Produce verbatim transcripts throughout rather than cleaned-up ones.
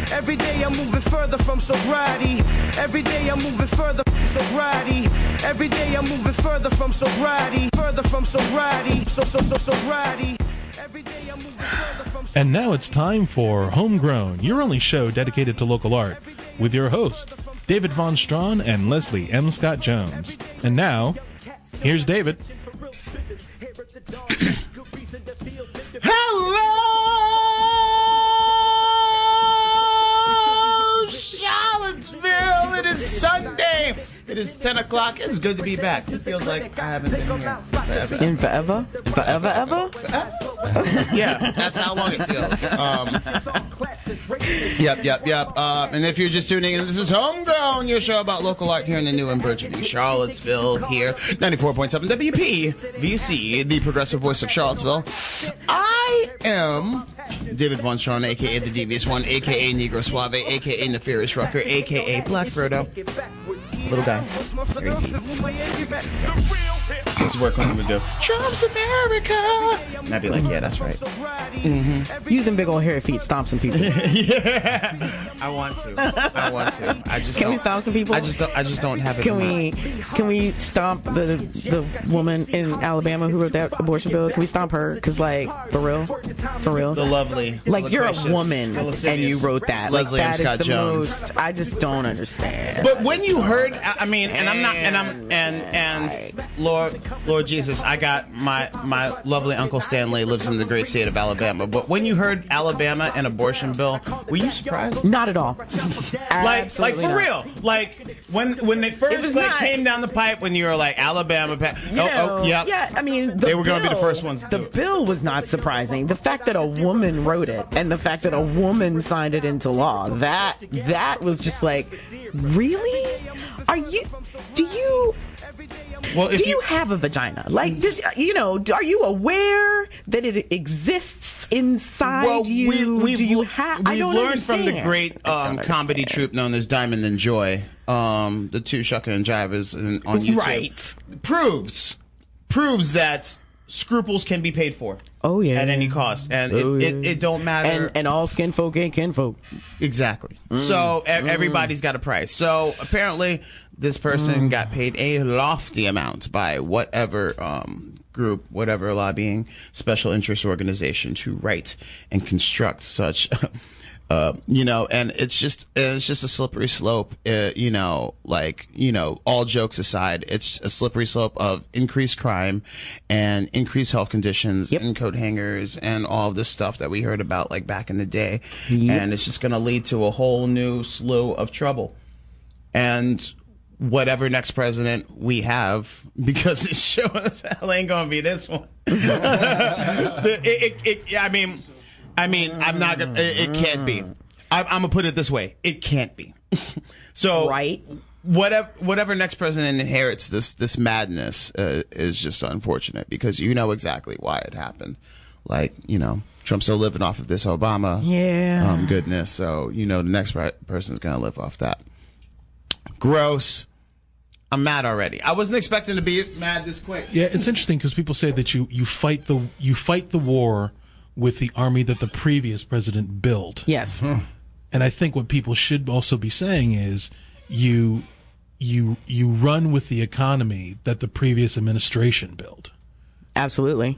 Every day I'm moving further from sobriety. Every day I'm moving further from sobriety. Every day I'm moving further from sobriety. Further from sobriety. So, so, so, sobriety. Every day I'm moving further from sobriety. And now it's time for Homegrown, your only show dedicated to local art, with your hosts, David Von Strawn and Leslie M. Scott Jones. And now, here's David. Hello, Charlottesville. It is Sunday. It is ten o'clock. It's good to be back. It feels like I haven't been here forever. In forever? Forever, ever? Yeah, that's how long it feels. Um, yep, yep, yep. Uh, and if you're just tuning in, this is Homegrown, your show about local art here in the new and burgeoning Charlottesville here. ninety-four point seven W P V C, the progressive voice of Charlottesville. I am David Von Strawn, a k a. The Devious One, a k a. Negro Suave, a k a. Nefarious Rucker, a k a. Black Frodo. Little guy. Very deep. This is what I'm going to do. Trump's America! And I'd be like, yeah, that's right. Mm-hmm. Using big old hairy feet, stomp some people. Yeah. I want to. I want to. I just Can don't, we stomp some people? I just don't, I just don't have it. Can in we can we stomp the the woman in Alabama who wrote that abortion bill? Can we stomp her? Because, like, for real? For real? The lovely. Like, the you're gracious, a woman and you wrote that. Leslie like, that M. Scott is the Jones. most, I just don't understand. But when you heard, I mean, and I'm not, and I'm, and and Lord, Lord Jesus, I got my my lovely Uncle Stanley lives in the great state of Alabama. But when you heard Alabama and abortion bill, were you surprised? Not at all. Like, Absolutely like for not. real. Like when when they first was like not. came down the pipe, when you were like Alabama, pa- You oh, know, oh, yep. Yeah, I mean, the They were gonna be the bill- first ones to The do it. bill was not surprising. The fact that a woman wrote it and the fact that a woman signed it into law, that that was just like, really? Are you? Do you? Well, if Do you have a vagina? Like, did, you know, are you aware that it exists inside well, you? we, we've, Do you l- have? I we've don't learned from the understand. great I um, don't comedy understand. troupe known as Diamond and Joy, um, the two Shucker and Jivers in, on YouTube. Right. Proves, proves that scruples can be paid for. Oh yeah. At any cost. And Oh, it, yeah. it, it don't matter. And and all skin folk ain't kinfolk. Exactly. So e- everybody's got a price. So apparently this person got paid a lofty amount by whatever um, group, whatever lobbying special interest organization to write and construct such, uh, you know, and it's just it's just a slippery slope. Uh, you know, like you know, all jokes aside, it's a slippery slope of increased crime and increased health conditions Yep. and coat hangers and all of this stuff that we heard about like back in the day. Yep. And it's just going to lead to a whole new slew of trouble. And whatever next president we have, because it sure as hell ain't going to be this one. it, it, it, I mean, I mean, I'm not going to, it, it can't be. I, I'm going to put it this way. It can't be. So, Right. whatever whatever next president inherits this this madness uh, is just unfortunate, because you know exactly why it happened. Like, you know, Trump's still living off of this Obama Yeah. um, goodness, so you know the next per- person's gonna live off that. Gross. I'm mad already. I wasn't expecting to be mad this quick. Yeah, it's interesting because people say that you, you fight the you fight the war with the army that the previous president built. Yes. And I think what people should also be saying is you you you run with the economy that the previous administration built. Absolutely.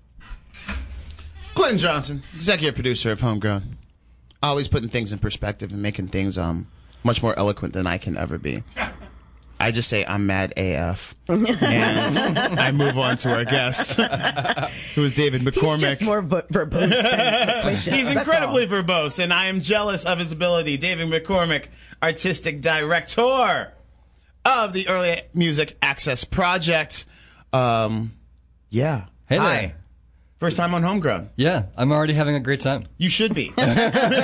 Clinton Johnson, executive producer of Homegrown, always putting things in perspective and making things um much more eloquent than I can ever be. I just say I'm mad A F, and I move on to our guest, who is David McCormick. He's just more ver- verbose than loquacious. He's That's incredibly all. verbose, and I am jealous of his ability. David McCormick, artistic director of the Early Music Access Project. Um, yeah. Hey Hi. there. First time on Homegrown. Yeah, I'm already having a great time. You should be. no.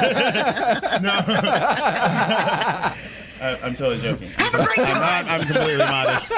Uh, I'm totally joking. Have a great time. I'm, I'm completely modest.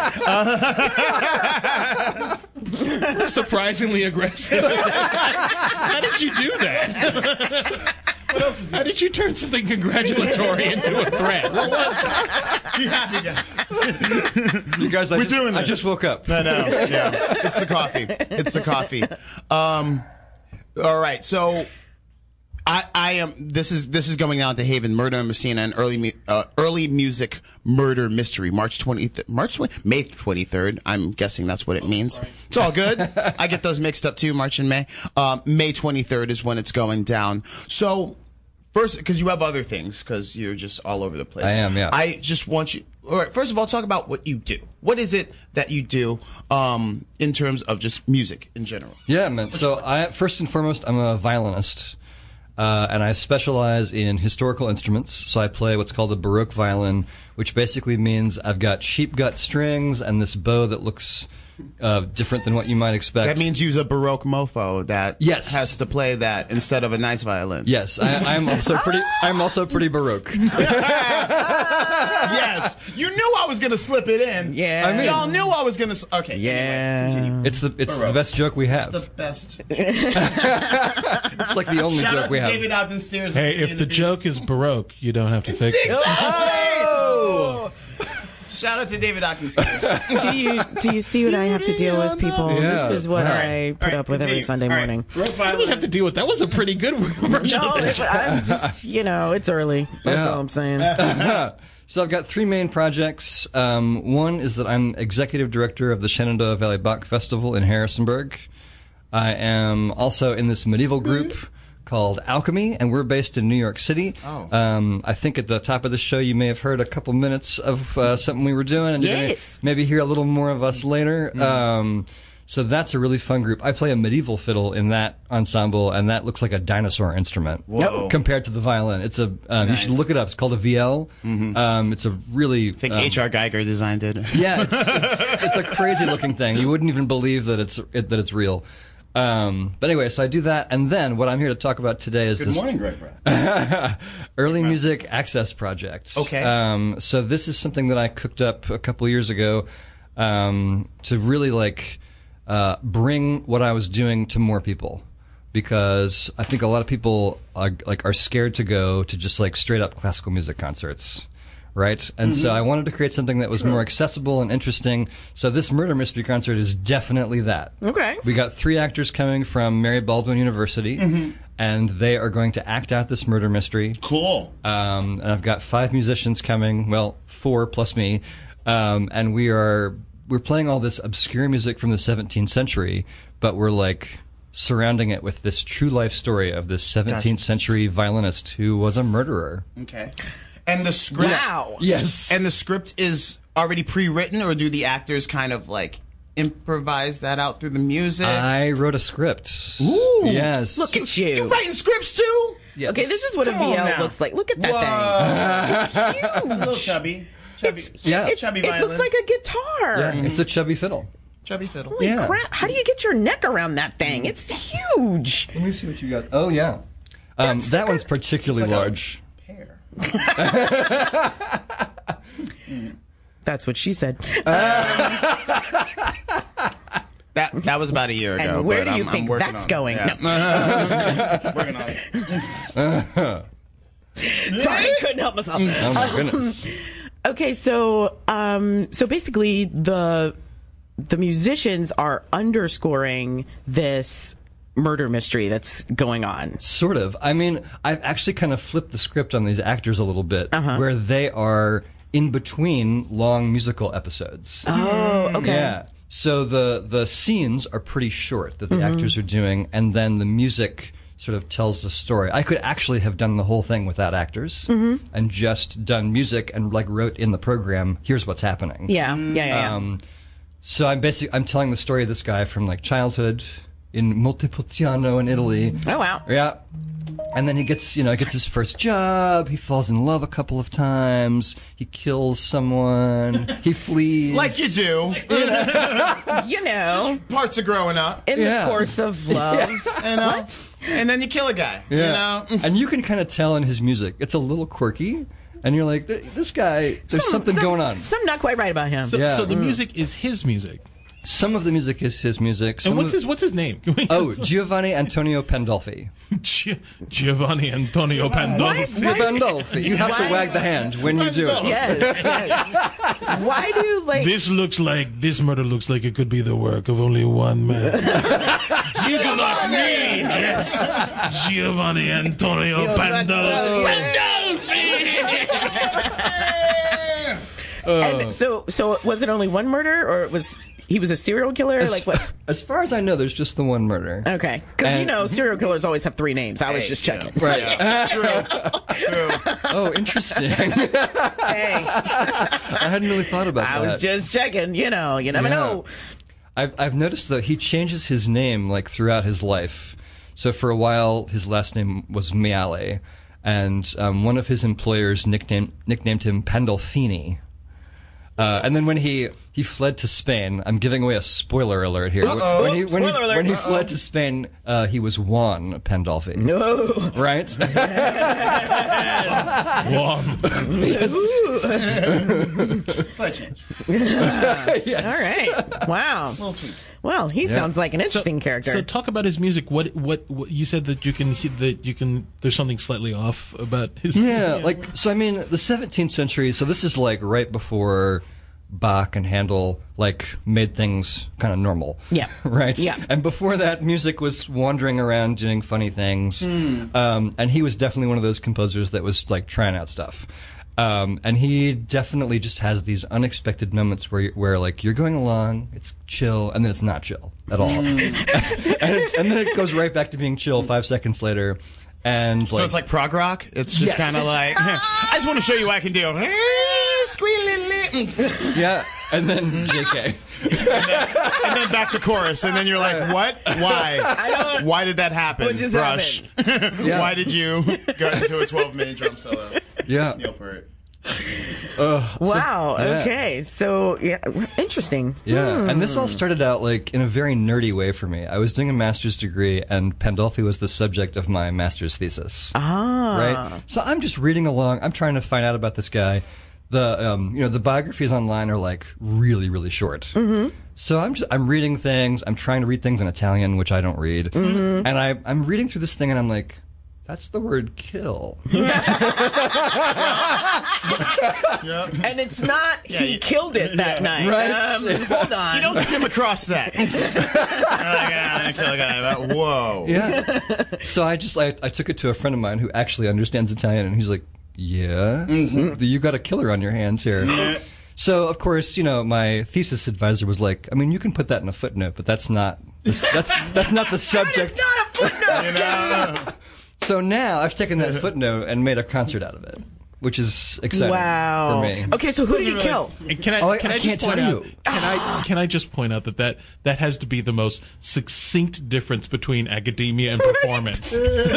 Uh, Surprisingly aggressive. How did you do that? what else is How did you turn something congratulatory into a threat? What was that? Be happy, guys. You guys, I We're just, doing I this. just woke up. No, no, yeah. It's the coffee. It's the coffee. Um, all right. So I, I am. This is this is going down to Haven Murder in Messina, an early mu- uh, early music murder mystery. March twentieth, March twentieth, May twenty third. I'm guessing that's what it means. It's all good. I get those mixed up too. March and May. Um, May twenty third is when it's going down. So first, because you have other things, because you're just all over the place. I am, yeah. I just want you. All right. First of all, talk about what you do. What is it that you do um, in terms of just music in general? Yeah, man. So I first and foremost, I'm a violinist. Uh, and I specialize in historical instruments, so I play what's called a Baroque violin, which basically means I've got sheep gut strings and this bow that looks uh, different than what you might expect. That means use a Baroque mofo that Yes. has to play that instead of a nice violin. Yes, I, I'm also pretty. I'm also pretty Baroque. Yes, you knew I was gonna slip it in. Yeah. I mean- y'all knew I was gonna. s- Okay. Yeah. Anyway, continue. It's the it's the Baroque. best joke we have. It's the best. It's like the only Shout joke out we to have. David Ogden Stairs. Hey, if the joke is Baroque, you don't have to think. Oh! Shout out to David Ogden Stairs. Do you do you see what I have to deal with, people? Yeah. This is what All I put All right, up with every continue. Sunday All right. morning. Baroque What do you violin. have to deal with? That was a pretty good version No, of it's- that. I'm just, you know, it's early. That's Yeah. all I'm saying. So I've got three main projects. Um, one is that I'm executive director of the Shenandoah Valley Bach Festival in Harrisonburg. I am also in this medieval group called Alchemy, and we're based in New York City. Oh. Um, I think at the top of the show you may have heard a couple minutes of uh, something we were doing, and you're gonna Yes. maybe hear a little more of us later. Um, so that's a really fun group. I play a medieval fiddle in that ensemble, and that looks like a dinosaur instrument Whoa. compared to the violin. It's a um, you should Nice. look it up. It's called a V L. Um, it's a really I think um, H R Geiger designed it. yeah, it's, it's, it's a crazy looking thing. You wouldn't even believe that it's it, that it's real. Um, but anyway, so I do that, and then what I'm here to talk about today is Good this morning, Greg Brown. early music access project. Okay. Um, so this is something that I cooked up a couple years ago um, to really like uh, bring what I was doing to more people, because I think a lot of people are, like are scared to go to just like straight up classical music concerts. Right? And so I wanted to create something that was more accessible and interesting. So this murder mystery concert is definitely that. Okay. We got three actors coming from Mary Baldwin University, and they are going to act out this murder mystery. Cool. Um, and I've got five musicians coming, well, four plus me, um, and we are we're playing all this obscure music from the seventeenth century, but we're like surrounding it with this true life story of this seventeenth century violinist who was a murderer. Okay. And the script. Wow. Yes. And the script is already pre-written, or do the actors kind of like improvise that out through the music? I wrote a script. Ooh. Yes. Look at you. You writing scripts too? Yes. Okay, this is what a Come on V L now. looks like. Look at that Whoa. thing. It's It's a little huge. chubby. Chubby. Yeah. It's, Chubby it violin. looks like a guitar. Yeah, it's a chubby fiddle. Chubby fiddle. Holy Yeah. crap. How do you get your neck around that thing? It's huge. Let me see what you got. Oh yeah, um, that one's particularly It's like a- large. Pear. That's what she said. That that was about a year ago. And where but do you I'm, think I'm working that's on it. going? Yeah. working on it. Sorry, I couldn't help myself. Oh my goodness. Okay, so um, so basically the the musicians are underscoring this murder mystery that's going on. Sort of. I mean, I've actually kind of flipped the script on these actors a little bit, where they are in between long musical episodes. Oh, okay. Yeah. So the the scenes are pretty short that the actors are doing, and then the music sort of tells the story. I could actually have done the whole thing without actors and just done music and like wrote in the program, here's what's happening. Yeah, yeah, yeah. yeah. Um, so I'm basically I'm telling the story of this guy from like childhood in Montepulciano in Italy. Oh, wow. Yeah. And then he gets, you know, gets his first job. He falls in love a couple of times. He kills someone. He flees. Like you do. You know, Parts of growing up. in Yeah. the course of love. You know? And then you kill a guy. Yeah. You know? And you can kind of tell in his music. It's a little quirky. And you're like, "Th- this guy, there's Some- something some- going on. Something not quite right about him. So, Yeah. so the music is his music. Some of the music is his music. Some And what's of- his what's his name? Can we- Oh, Giovanni Antonio Pandolfi. Gi- Giovanni Antonio Pandolfi. Why- Pandolfi. You have to Why- wag the hand when you do it. Yes, yes. Why do like This looks like this murder looks like it could be the work of only one man. You do not mean yes, Giovanni Antonio Pandolfi. And so, so was it only one murder, or it was he was a serial killer? As, like what? as far as I know, there's just the one murder. Okay, because you And- know serial killers always have three names. I was Hey, just you know. checking. Right. True. True. Oh, interesting. Hey, I hadn't really thought about I that. was just checking. You know, you never Yeah. know. I've I've noticed though he changes his name like throughout his life. So for a while, his last name was Miale, and um, one of his employers nicknamed nicknamed him Pandolfini. Uh, and then when he, he fled to Spain, I'm giving away a spoiler alert here. Uh-oh. When he when he, Spoiler alert. when he Uh-oh. fled to Spain, uh, he was Juan Pandolfi. No. Right? One. Yes. Slight change. Yes. All right. Wow. Little tweak. Well, he sounds like an interesting character. So talk about his music. What, what what you said that you can that you can. There's something slightly off about his. Yeah, like, so I mean, the seventeenth century, so this is like right before Bach and Handel, like, made things kind of normal. Yeah. Right? Yeah. And before that, music was wandering around doing funny things. Um, and he was definitely one of those composers that was, like, trying out stuff. Um, and he definitely just has these unexpected moments where, where like, you're going along, it's chill, and then it's not chill at all. and, it, and then it goes right back to being chill five seconds later. And So it's like prog rock? It's just Yes. kind of like, I just want to show you what I can do. Squealy. yeah, and then J K. And then back to chorus, and then you're like, what? Why? don't- Why did that happen? What just Brush. Yeah. Why did you go into a twelve minute drum solo? Yeah. Neil Peart. wow. yeah. Okay. So yeah, interesting. Yeah, and this all started out like in a very nerdy way for me. I was doing a master's degree, and Pandolfi was the subject of my master's thesis. Ah. Right. So I'm just reading along. I'm trying to find out about this guy. The um, you know the biographies online are like really really short. Mm-hmm. So I'm just I'm reading things. I'm trying to read things in Italian, which I don't read. Mm-hmm. And I I'm reading through this thing, and I'm like, that's the word kill. And it's not he you- killed it that night. Right. Um, hold on. You don't skim across that. You're like, ah, I'm gonna kill a guy. But whoa. Yeah. So I just I, I took it to a friend of mine who actually understands Italian, and he's like, "Yeah, you got a killer on your hands here." So of course, you know, my thesis advisor was like, "I mean, you can put that in a footnote, but that's not the, that's that's not the subject." It's not a footnote. You know? So now I've taken that footnote and made a concert out of it, which is exciting Wow. for me. Okay, so who did he really- kill? And Can I? Oh, I- can I, I just can't point tell out? you. Can I? Can I just point out that, that that has to be the most succinct difference between academia and performance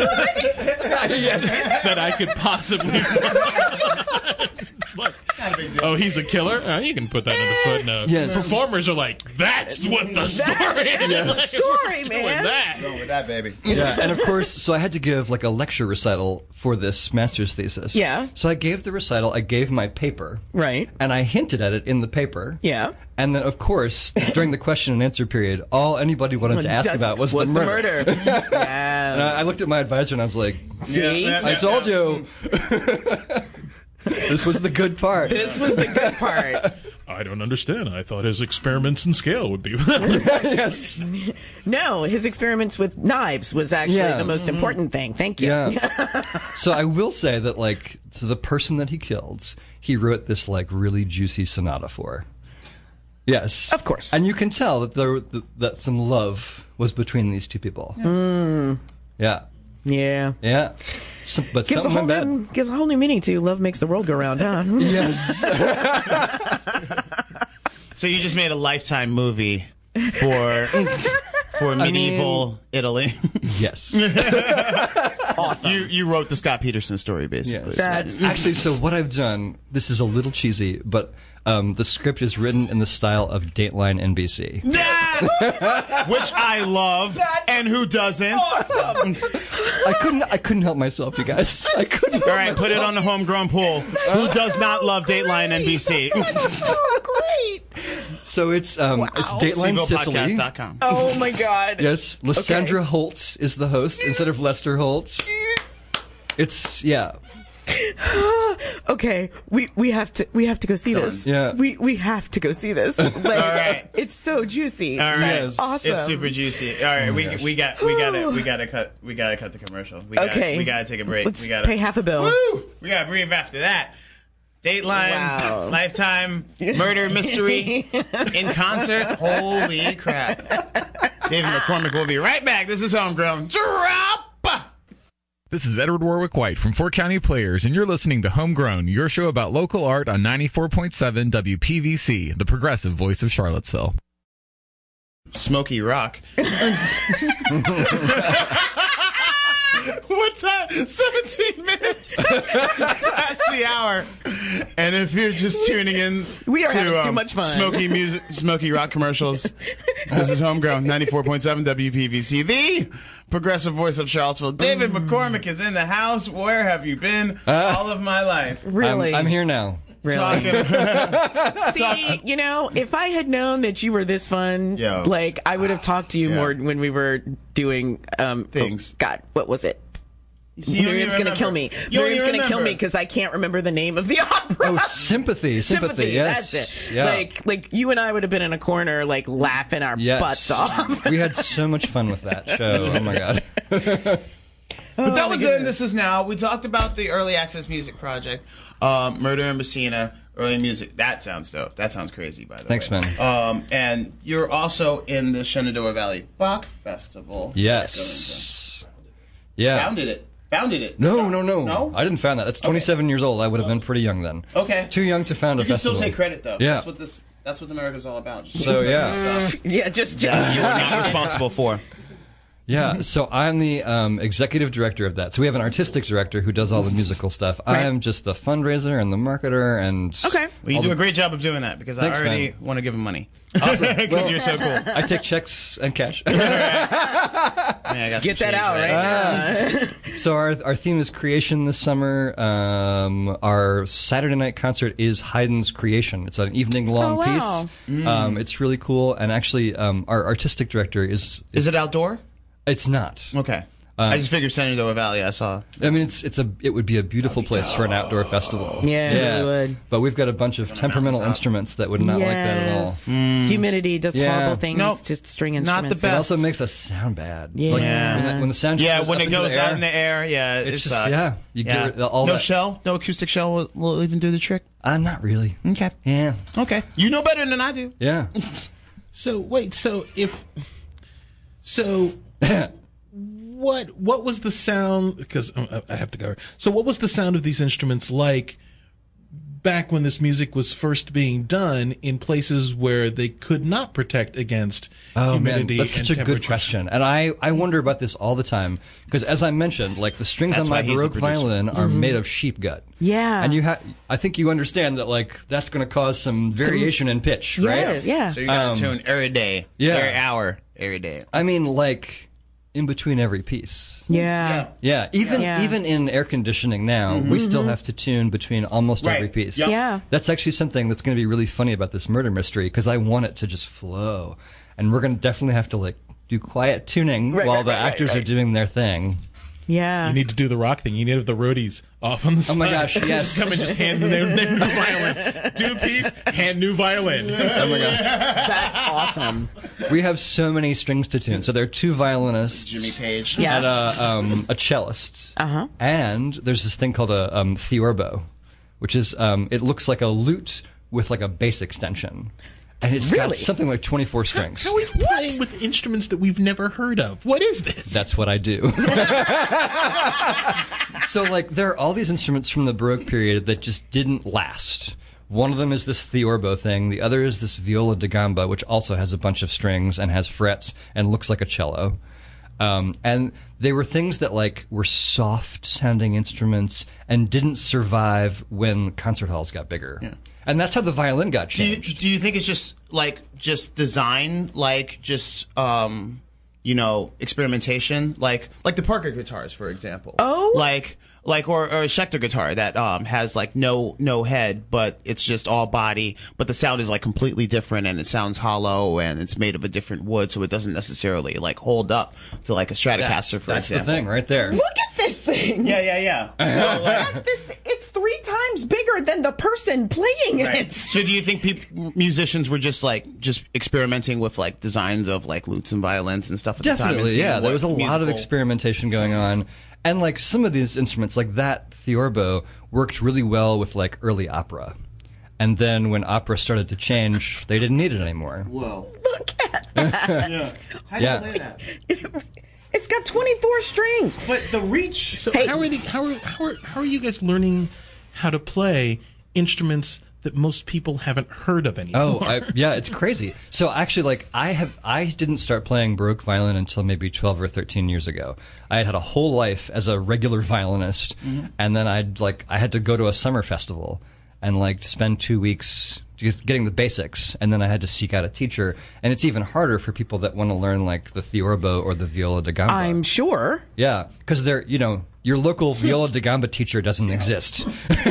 Yes. that I could possibly. It's like, oh, he's a killer. Oh, you can put that in a footnote. Yes. Performers are like, that's what the story is. the Like, story, doing man. that. Go with that, baby. Yeah, and of course, so I had to give like a lecture recital for this master's thesis. Yeah. So I gave the recital, I gave my paper, Right. and I hinted at it in the paper. Yeah. And then, of course, during the question and answer period, all anybody wanted to ask That's- about was, was the murder. murder. And Yeah. I, I looked at my advisor and I was like, See? Yeah, I told you. This was the good part. This was the good part. I don't understand. I thought his experiments in scale would be. Yes. No, his experiments with knives was actually Yeah. the most important thing. Thank you. Yeah. So I will say that, like, to the person that he killed, he wrote this, like, really juicy sonata for. Yes. Of course. And you can tell that there that, that some love was between these two people. Mm. Yeah. Yeah. Yeah. Some, but Gives a, something whole went bad. new, gives a whole new meaning to love makes the world go round, huh? Yes. So you just made a Lifetime movie for for medieval Italy. Yes. Awesome. You you wrote the Scott Peterson story, basically. Yes. That's- Actually, so what I've done, this is a little cheesy, but um, the script is written in the style of Dateline N B C. Yeah! Which I love, and who doesn't? I couldn't. I couldn't help myself, you guys. I couldn't. All right, put it on the homegrown pool. Who does not love Dateline N B C? so great. So it's um, it's Dateline Sicily. Podcast dot com. Oh my God. Yes, Lysandra Holt is the host instead of Lester Holt. It's yeah. Okay. okay, we, we have to we have to go see this. Yeah. We we have to go see this. Like, All right. it's so juicy. All right, Yes. Awesome. It's super juicy. All right, we we got we got to we got to cut we got to cut the commercial. We gotta, Okay. we got to take a break. Let's we got to pay half a bill. Woo! We got to breathe after that. Dateline, Wow. Lifetime, murder mystery in concert. Holy crap! David McCormick will be right back. This is Homegrown. Drop. This is Edward Warwick White from Fort County Players, and you're listening to Homegrown, your show about local art on ninety-four point seven W P V C, the progressive voice of Charlottesville. Smoky Rock. What time? seventeen minutes past the hour. And if you're just tuning in We are to having too um, much fun. Smoky music, Smoky Rock commercials, this is Homegrown, ninety-four point seven W P V C, the progressive voice of Charlottesville. David McCormick is in the house. Where have you been all of my life? Really? I'm, I'm here now. Really? Talking. See, you know, if I had known that you were this fun, Yo. like I would have talked to you Yeah. more when we were doing um, Things. Oh, God, what was it? You don't even Miriam's gonna remember. kill me. You don't Miriam's even gonna kill me remember. because I can't remember the name of the opera. Oh, sympathy, sympathy, yes. That's it. Yeah. Like, like you and I would have been in a corner, like laughing our yes. butts off. We had so much fun with that show. Oh my god. But that was then, this is now. We talked about the early access music project, um, Murder in Messina, early music. That sounds dope. That sounds crazy, by the Thanks, way. man. Um, and you're also in the Shenandoah Valley Bach Festival. Yes. Yeah. Founded it. Founded it. No, no, no. No? I didn't found that. That's twenty-seven years old. I would have been pretty young then. Okay. Too young to found a You can festival. still take credit, though. Yeah. That's what this. That's what America's all about. Just So, taking yeah. credit for stuff Yeah, just, that just you're not responsible for. Yeah, so I'm the um, executive director of that. So we have an artistic director who does all the musical stuff. I am just the fundraiser and the marketer and... Okay. Well, you all do the- a great job of doing that because Thanks, I already man. want to give him money. Because you're so cool. I take checks and cash. Yeah, I got some get that change out right right now. So our our theme is creation this summer. Um, our Saturday night concert is Haydn's Creation. It's an evening long Oh, wow. piece. Um, it's really cool, and actually, um, our artistic director is, Is it outdoor? It's not. Okay. I just figured Shenandoah Valley. I saw. I mean, it's it's a it would be a beautiful place for an outdoor festival. Yeah, it really would. But we've got a bunch of temperamental instruments that would not like that at all. Yes. Humidity does Yeah. horrible things Nope. to string Not the instruments. best. It also makes us sound bad. Yeah. Like, when, the, when the sound Yeah, goes when up it into goes the out air, in the air, yeah, it It's just- sucks. yeah, you yeah. get all no that- shell, no acoustic shell will, will even do the trick. Uh, not really. Okay. Yeah. Okay. You know better than I do. Yeah. So wait, so if so, what what was the sound? Because uh, I have to go. So what was the sound of these instruments like back when this music was first being done in places where they could not protect against Oh man, humidity that's and such a good temperature? question, and I, I wonder about this all the time because, as I mentioned, like the strings That's on my why he's a Baroque producer. violin are made of sheep gut. Yeah. and you have, I think you understand that, like that's going to cause some variation in pitch, Yeah, right? yeah. So you got Um, to tune every day, yeah. every hour, every day. I mean, like in between every piece. yeah. Yeah, even Yeah. even in air conditioning now, we still have to tune between almost Right. every piece. Yep. Yeah. That's actually something that's going to be really funny about this murder mystery because I want it to just flow, and we're going to definitely have to like do quiet tuning Right, while right, the right, actors right, are right. doing their thing. Yeah. You need to do the rock thing. You need to have the roadies off on the side. Oh my gosh, yes. Just come and just hand them their new violin. Do a piece, hand new violin. Oh my god, That's awesome. we have so many strings to tune. So there are two violinists, Jimmy Page. Yeah. and a, um, a cellist, Uh-huh. and there's this thing called a um, theorbo, which is um, it looks like a lute with like a bass extension, and it's got Really? something like twenty-four strings. How are we playing with instruments that we've never heard of? What is this? That's what I do. So, like, there are all these instruments from the Baroque period that just didn't last. One of them is this theorbo thing. The other is this viola da gamba, which also has a bunch of strings and has frets and looks like a cello. Um, and they were things that, like, were soft-sounding instruments and didn't survive when concert halls got bigger. And that's how the violin got Do you, changed. do you think it's just like just design, like just um, you know, experimentation, like like the Parker guitars, for example? Oh. like like or, or a Schecter guitar that um has like no no head, but it's just all body, but the sound is like completely different and it sounds hollow and it's made of a different wood, so it doesn't necessarily like hold up to like a Stratocaster, for That's the example. thing right there. Look at this thing. Yeah, yeah, yeah. So, like, This, it's three times bigger than the person playing it. So do you think peop- musicians were just like just experimenting with like designs of like lutes and violins and stuff at the time? and Definitely, seeing yeah. what There was a lot of musical- experimentation going on. And like some of these instruments, like that theorbo, worked really well with like early opera. And then when opera started to change, they didn't need it anymore. Whoa. Look at that. How do you Yeah. play that? It's got twenty-four strings. But the reach. So Hey. how are the how are how are how are you guys learning how to play instruments that most people haven't heard of anymore? Oh, I, yeah, it's crazy. So actually, like, I have, I didn't start playing Baroque violin until maybe twelve or thirteen years ago. I had had a whole life as a regular violinist, Mm-hmm. and then I'd like, I had to go to a summer festival and like spend two weeks just getting the basics, and then I had to seek out a teacher. And it's even harder for people that want to learn like the theorbo or the viola da gamba. I'm sure. Yeah, because they're, you know, your local viola da gamba teacher doesn't exist.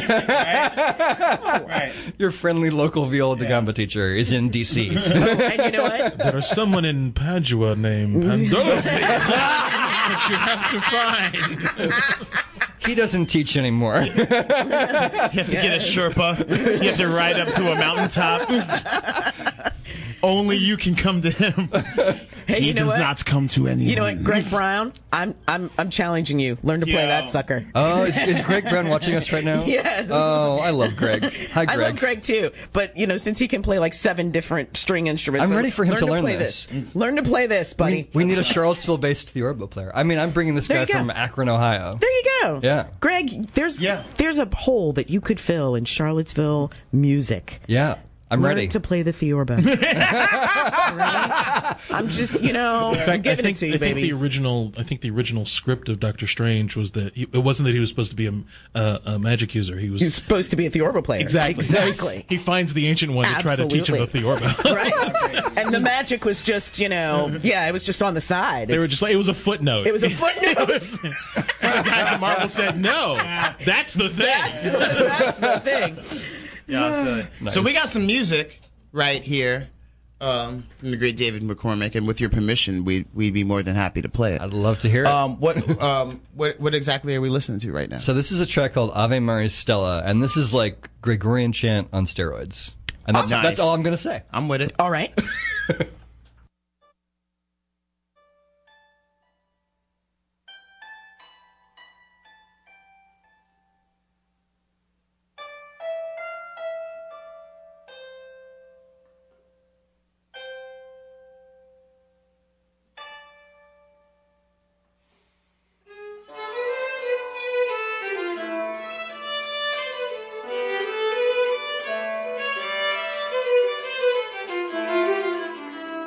Right. Your friendly local viola da gamba teacher is in D C. And you know what? There's someone in Padua named Pandolfi that you have to find. He doesn't teach anymore. You have to get a Sherpa. You have to ride up to a mountaintop. Only you can come to him. Hey, he you know does what? not come to anyone. You know what, Greg Brown? I'm I'm I'm challenging you. Learn to play Yeah. that sucker. Oh, is, is Greg Brown watching us right now? Yes. Oh, I love Greg. Hi, I Greg. love Greg too, but you know, since he can play like seven different string instruments, I'm so ready for him to learn play this. Learn to play this, buddy. We, we need a Charlottesville-based theorbo player. I mean, I'm bringing this There guy you go. from Akron, Ohio. There you go. Yeah. Greg, there's Yeah. there's a hole that you could fill in Charlottesville music. Yeah, I'm Learn ready. to play the theorbo. All right? I'm just, you know, In fact, I giving think, it to you, I think baby. the original, I think the original script of Doctor Strange was that he, it wasn't that he was supposed to be a, uh, a magic user. He was He's supposed to be a theorbo player. exactly Exactly. He finds the ancient one to try to teach him the Absolutely. theorbo. Right? And the magic was just, you know, yeah, it was just on the side. They were It's- just like it was a footnote. it was a footnote. the guys at Marvel said no. That's the thing. That's, that's the thing. Yeah, so, so we got some music right here um, from the great David McCormick, and with your permission, we we'd be more than happy to play it. I'd love to hear it. Um, what um, what what exactly are we listening to right now? So this is a track called Ave Maria Stella, and this is like Gregorian chant on steroids. And that's, Nice. that's all I'm going to say. I'm with it. All right. Thank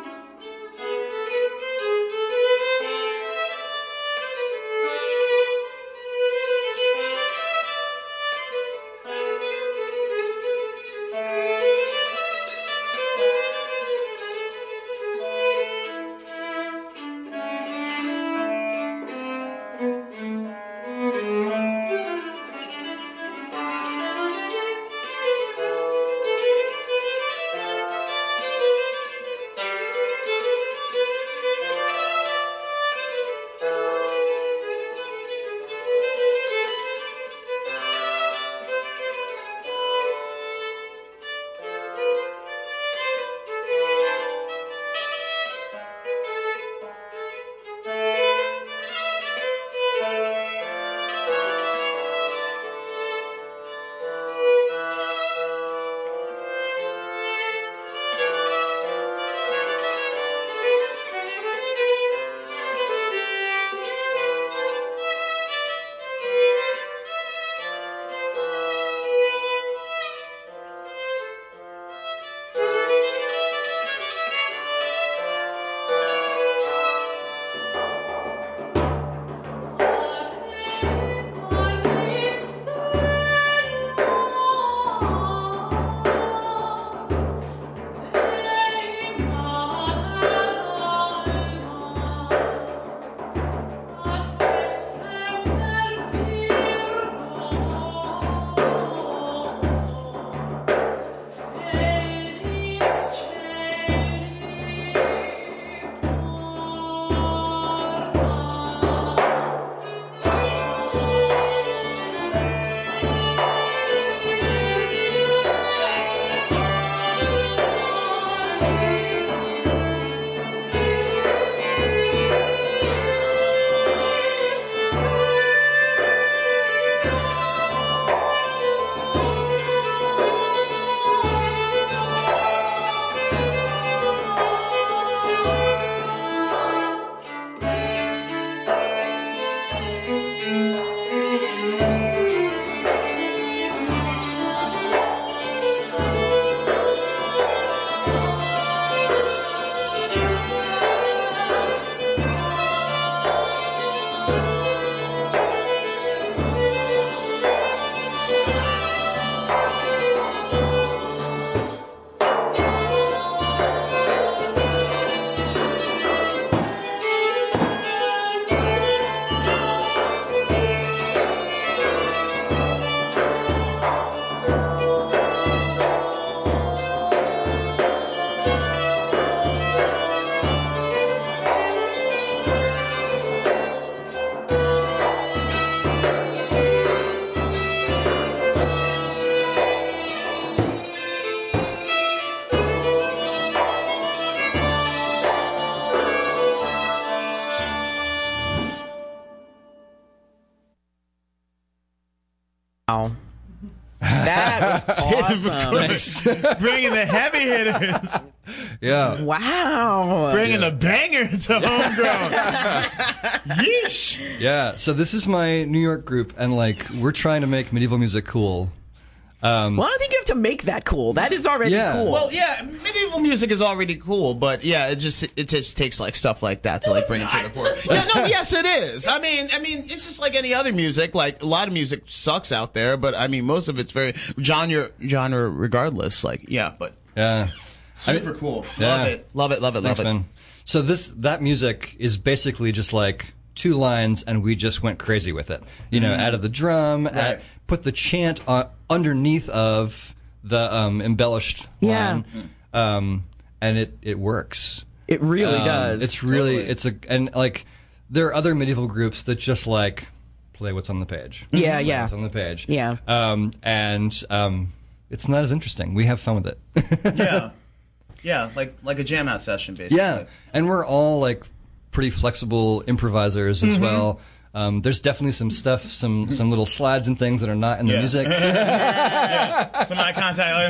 That was awesome. Thanks. Bringing the heavy hitters. Yeah. Wow. Bringing a banger to Homegrown. Yeesh. Yeah. So this is my New York group, and like we're trying to make medieval music cool. Um, Well, I don't think you have to make that cool. That is already Yeah. cool. Well, yeah, medieval music is already cool, but yeah, it just it just takes like stuff like that to like bring it to the fore. Yeah, no, yes, it is. I mean, I mean, it's just like any other music. Like a lot of music sucks out there, but I mean, most of it's very genre genre regardless. Like, yeah, but yeah. super cool. Yeah. Love it, love it, love it, Thanks, love it. man. So this that music is basically just like two lines, and we just went crazy with it. You know, added the drum, add, put the chant uh, underneath of the um, embellished Yeah. line, um, and it it works. it really Um, does. It's really it's a and like there are other medieval groups that just like play what's on the page. Yeah, Play yeah. What's on the page. Yeah. Um, and um, it's not as interesting. We have fun with it. Yeah, yeah, like like a jam out session, basically. Yeah, and we're all like pretty flexible improvisers as well. Um, there's definitely some stuff, some some little slides and things that are not in the Yeah. music. Some eye contact.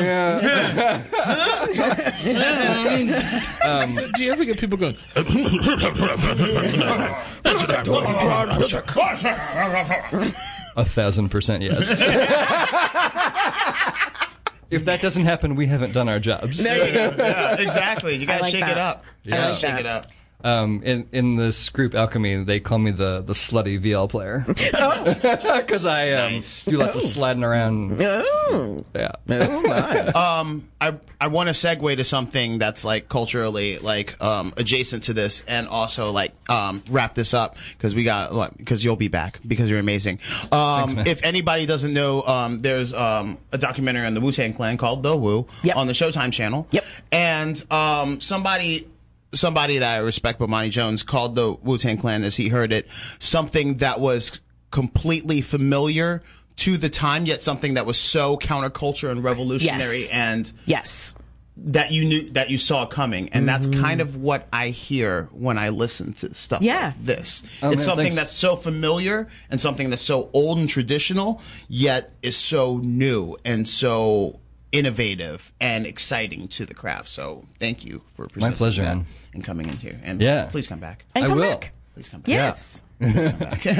Like, So do you ever get people going? A thousand percent yes. If that doesn't happen, we haven't done our jobs. yeah, exactly. You gotta like shake that. it up. You I gotta like shake that. it up. Um, in in this group Alchemy, they call me the the slutty V L player because I um, Nice. do lots of sliding around. Oh. Yeah. Oh, my. Um, I I want to segue to something that's like culturally like um adjacent to this, and also like um wrap this up because we got because you'll be back because you're amazing. Um, Thanks, man. if anybody doesn't know, um, there's um a documentary on the Wu-Tang Clan called The Wu Yep. on the Showtime channel. Yep. And um somebody. Somebody that I respect, Bomani Jones, called the Wu-Tang Clan, as he heard it, something that was completely familiar to the time, yet something that was so counterculture and revolutionary, Yes. and Yes. that you knew that you saw coming. And that's kind of what I hear when I listen to stuff Yeah. like this. Oh, it's man, something thanks. that's so familiar and something that's so old and traditional, yet is so new and so innovative and exciting to the craft. So thank you for presenting pleasure, that man. and coming in here. And Yeah. please come back. And I come will. back. Please come back. Yes. David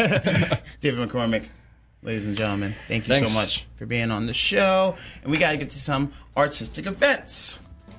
McCormick, ladies and gentlemen, thank you Thanks. so much for being on the show. And we got to get to some artistic events.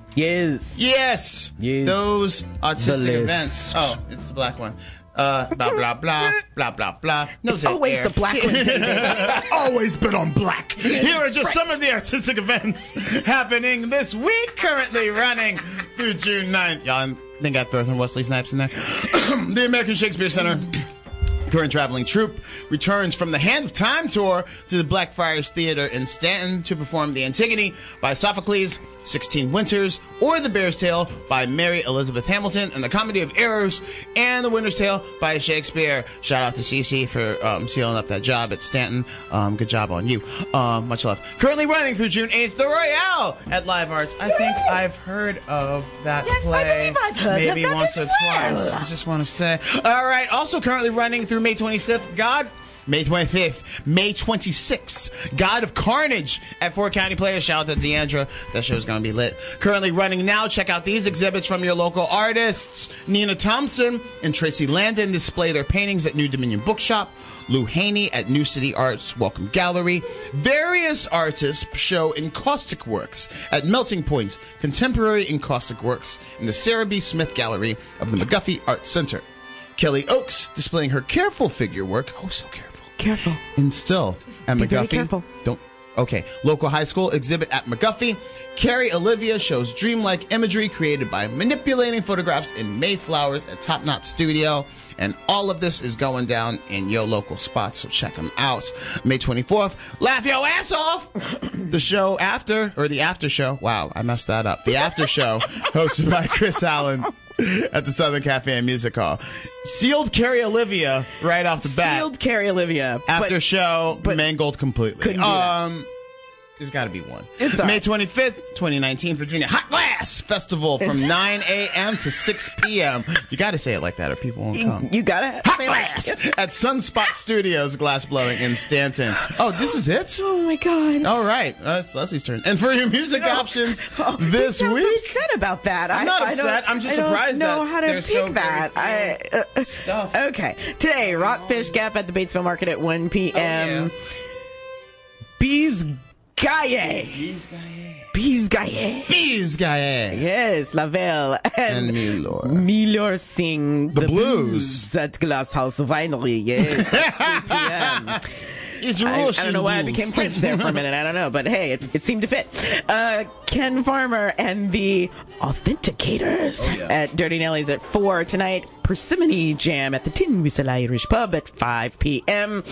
Yes. Yes, Yes. those artistic The list. events. Oh, it's the black one. Uh, blah blah blah blah blah blah. No, It's always the black one, David. Always been on black. Here are just some of the artistic events happening this week, currently running through June ninth. Y'all think I throw some Wesley Snipes in there? The American Shakespeare Center. Current traveling troupe returns from the Hand of Time tour to the Blackfriars Theater in Stanton to perform the Antigone by Sophocles, sixteen Winters, or The Bear's Tale by Mary Elizabeth Hamilton, and The Comedy of Errors and The Winter's Tale by Shakespeare. Shout out to Cece for um, sealing up that job at Stanton. Um, good job on you. Um, much love. Currently running through June eighth, The Royale at Live Arts. I think I've heard of that Yes, I play. believe I've heard of maybe that once as or well. twice. I just want to say. All right. Also currently running through May twenty-fifth, God. May twenty-fifth, May twenty-sixth, God of Carnage at Fort County Players. Shout out to Deandra. That show's going to be lit. Currently running now. Check out these exhibits from your local artists. Nina Thompson and Tracy Landon display their paintings at New Dominion Bookshop. Lou Haney at New City Arts Welcome Gallery. Various artists show encaustic works at Melting Point Contemporary Encaustic Works in the Sarah B. Smith Gallery of the McGuffey Art Center. Kelly Oakes displaying her careful figure work. Oh, so careful. Careful. And still at Be very McGuffey. careful. Don't. Okay. Local high school exhibit at McGuffey. Carrie Olivia shows dreamlike imagery created by manipulating photographs in Mayflowers at Top Knot Studio. And all of this is going down in your local spots, so check them out. May twenty-fourth, Laugh Your Ass Off! The show after, or the after show. Wow, I messed that up. The after show, hosted by Chris Allen at the Southern Cafe and Music Hall. Sealed Carrie Olivia right off the bat. Sealed Carrie Olivia. After but show, but mangled completely. couldn't do that. Um, There's got to be one. It's all May right. twenty-fifth, twenty nineteen, Virginia Hot Glass Festival from nine a.m. to six p.m. You got to say it like that or people won't come. You gotta Hot say Glass that. at Sunspot Studios, glass blowing in Stanton. Oh, this is it? Oh my god. All right. Uh, it's Leslie's turn. And for your music options Oh, this he sounds week. upset about that. I'm I, not I upset. don't- I'm just I don't surprised know that how to there's pick so very that. I, uh, stuff. Okay. Today, Rockfish Gap at the Batesville Market at one p.m. Oh, Bees Gaye. These guys. Bees Gaye. These guys. Yes, Lavelle and, And Milor. Milor sing The blues. at Glass House Winery. Yes, at three p.m. It's I, I Russian don't know why I blues. became French there for a minute. I don't know, but hey, it, it seemed to fit. Uh, Ken Farmer and the Authenticators Oh, yeah. at Dirty Nelly's at four tonight. Persimmon Jam at the Tin Whistle Irish Pub at five p.m.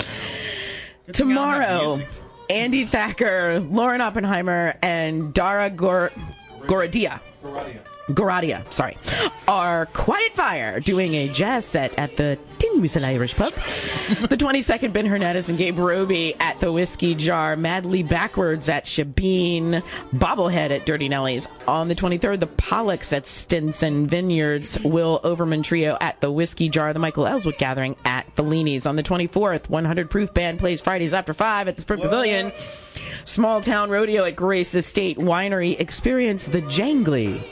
Tomorrow, music. Andy Thacker, Lauren Oppenheimer, and Dara Gor- Goradia. Goradia, sorry, are Quiet Fire doing a jazz set at the Tin Whistle Irish Pub. The twenty-second, Ben Hernandez and Gabe Roby at the Whiskey Jar. Madly Backwards at Shabine. Bobblehead at Dirty Nelly's. On the twenty-third, the Pollocks at Stinson Vineyards. Will Overman Trio at the Whiskey Jar. The Michael Ellswood Gathering at Fellini's. On the twenty-fourth, one hundred Proof Band plays Fridays after five at the Sprint Pavilion. Small Town Rodeo at Grace Estate Winery. Experience the jangly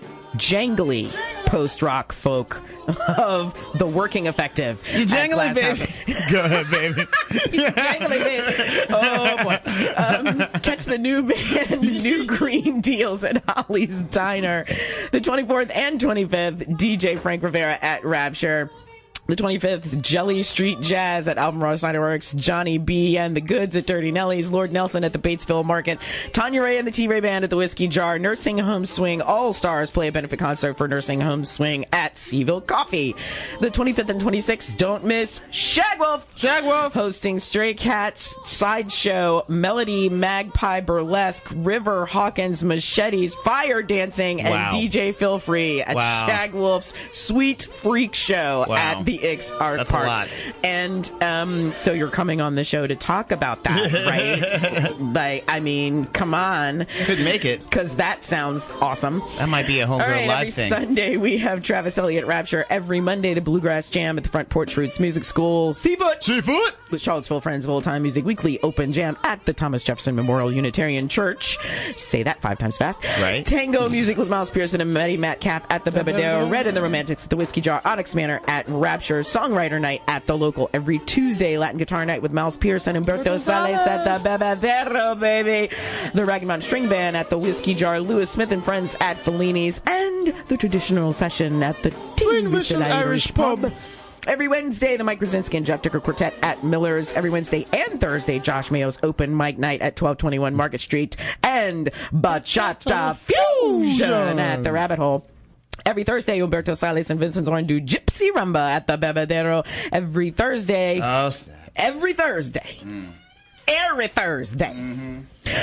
jangly post-rock folk of the Working Effective. You at jangly, Glass baby. House. Go ahead, baby. Jangly, baby. Oh boy. Um, catch the new band, New Green Deals at Holly's Diner. The twenty-fourth and twenty-fifth, D J Frank Rivera at Rapture. The twenty-fifth, Jelly Street Jazz at Albemarle Cider Works, Johnny B and the Goods at Dirty Nelly's, Lord Nelson at the Batesville Market, Tanya Ray and the T-Ray Band at the Whiskey Jar, Nursing Home Swing All Stars play a benefit concert for Nursing Home Swing at Seville Coffee. The twenty-fifth and twenty-sixth, don't miss Shagwolf. Shagwolf. Hosting Stray Cats, Sideshow, Melody, Magpie Burlesque, River Hawkins, Machetes, Fire Dancing, and Wow. D J Phil Free at Wow. Shagwolf's Sweet Freak Show Wow. at the Ix Art That's a Park. lot. And um, so you're coming on the show to talk about that, right? Like, I mean, come on. Couldn't make it. Because that sounds awesome. That might be a All homegrown right, live every thing. Sunday we have Travis Elliott Rapture. Every Monday, the Bluegrass Jam at the Front Porch Roots Music School. Seafoot! Seafood. The Charlottesville Friends of Old Time Music Weekly Open Jam at the Thomas Jefferson Memorial Unitarian Church. Say that five times fast. Right. Tango Music with Miles Pearson and Maddie Metcalf at the Bebedero. Red and the Romantics at the Whiskey Jar. Onyx Manor at Rapture. Songwriter Night at the local every Tuesday. Latin Guitar Night with Miles Pearson and Humberto Sales at the Bebedero, baby. The Ragged Mountain String Band at the Whiskey Jar. Lewis Smith and Friends at Fellini's. And the traditional session at the Tin Whistle Irish Pub. Every Wednesday, the Mike Krasinski and Jeff Dicker Quartet at Miller's. Every Wednesday and Thursday, Josh Mayo's Open Mic Night at twelve twenty-one Market Street. And Bachata Fusion at the Rabbit Hole. Every Thursday, Humberto Sales and Vincent Zorn do Gypsy Rumba at the Bebedero. Every Thursday. Oh, snap. Every Thursday. Mm. Every Thursday. Mm-hmm.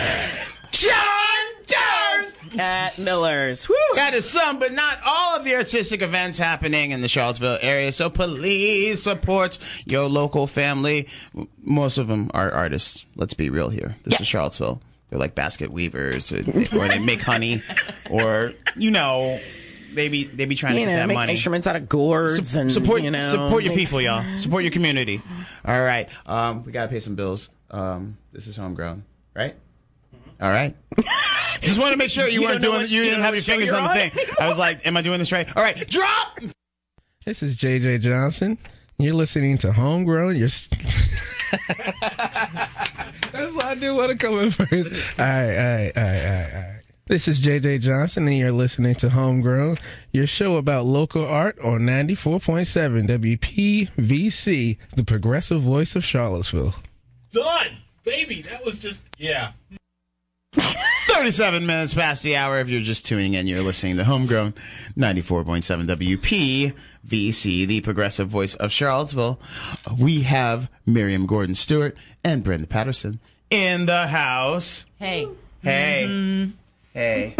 John Darth at Miller's. Woo! That is some, but not all of the artistic events happening in the Charlottesville area. So please support your local family. Most of them are artists. Let's be real here. This Yeah. is Charlottesville. They're like basket weavers, or, or they make honey, or you know, they be they be trying You to get know, that make money. instruments out of gourds Sup- and support you know, support your make- people, y'all. Support your community. All right, um, we gotta pay some bills. Um, this is homegrown, right? All right. Just want to make sure you, You weren't don't know doing. what- You you didn't don't have know your what show fingers you're on the on? thing. I was like, "Am I doing this right?" All right, drop. This is J J Johnson. You're listening to Homegrown. You're. St- That's why I didn't want to come in first. All right, all right, all right, all right, all right. This is J J Johnson, and you're listening to Homegrown, your show about local art on ninety-four point seven W P V C, the progressive voice of Charlottesville. Done, baby. That was just yeah. thirty-seven minutes past the hour. If you're just tuning in, you're listening to Homegrown, ninety-four point seven W P V C, the progressive voice of Charlottesville. We have Miriam Gordon Stewart and Brenda Patterson in the house. Hey. Hey. Mm-hmm. Hey.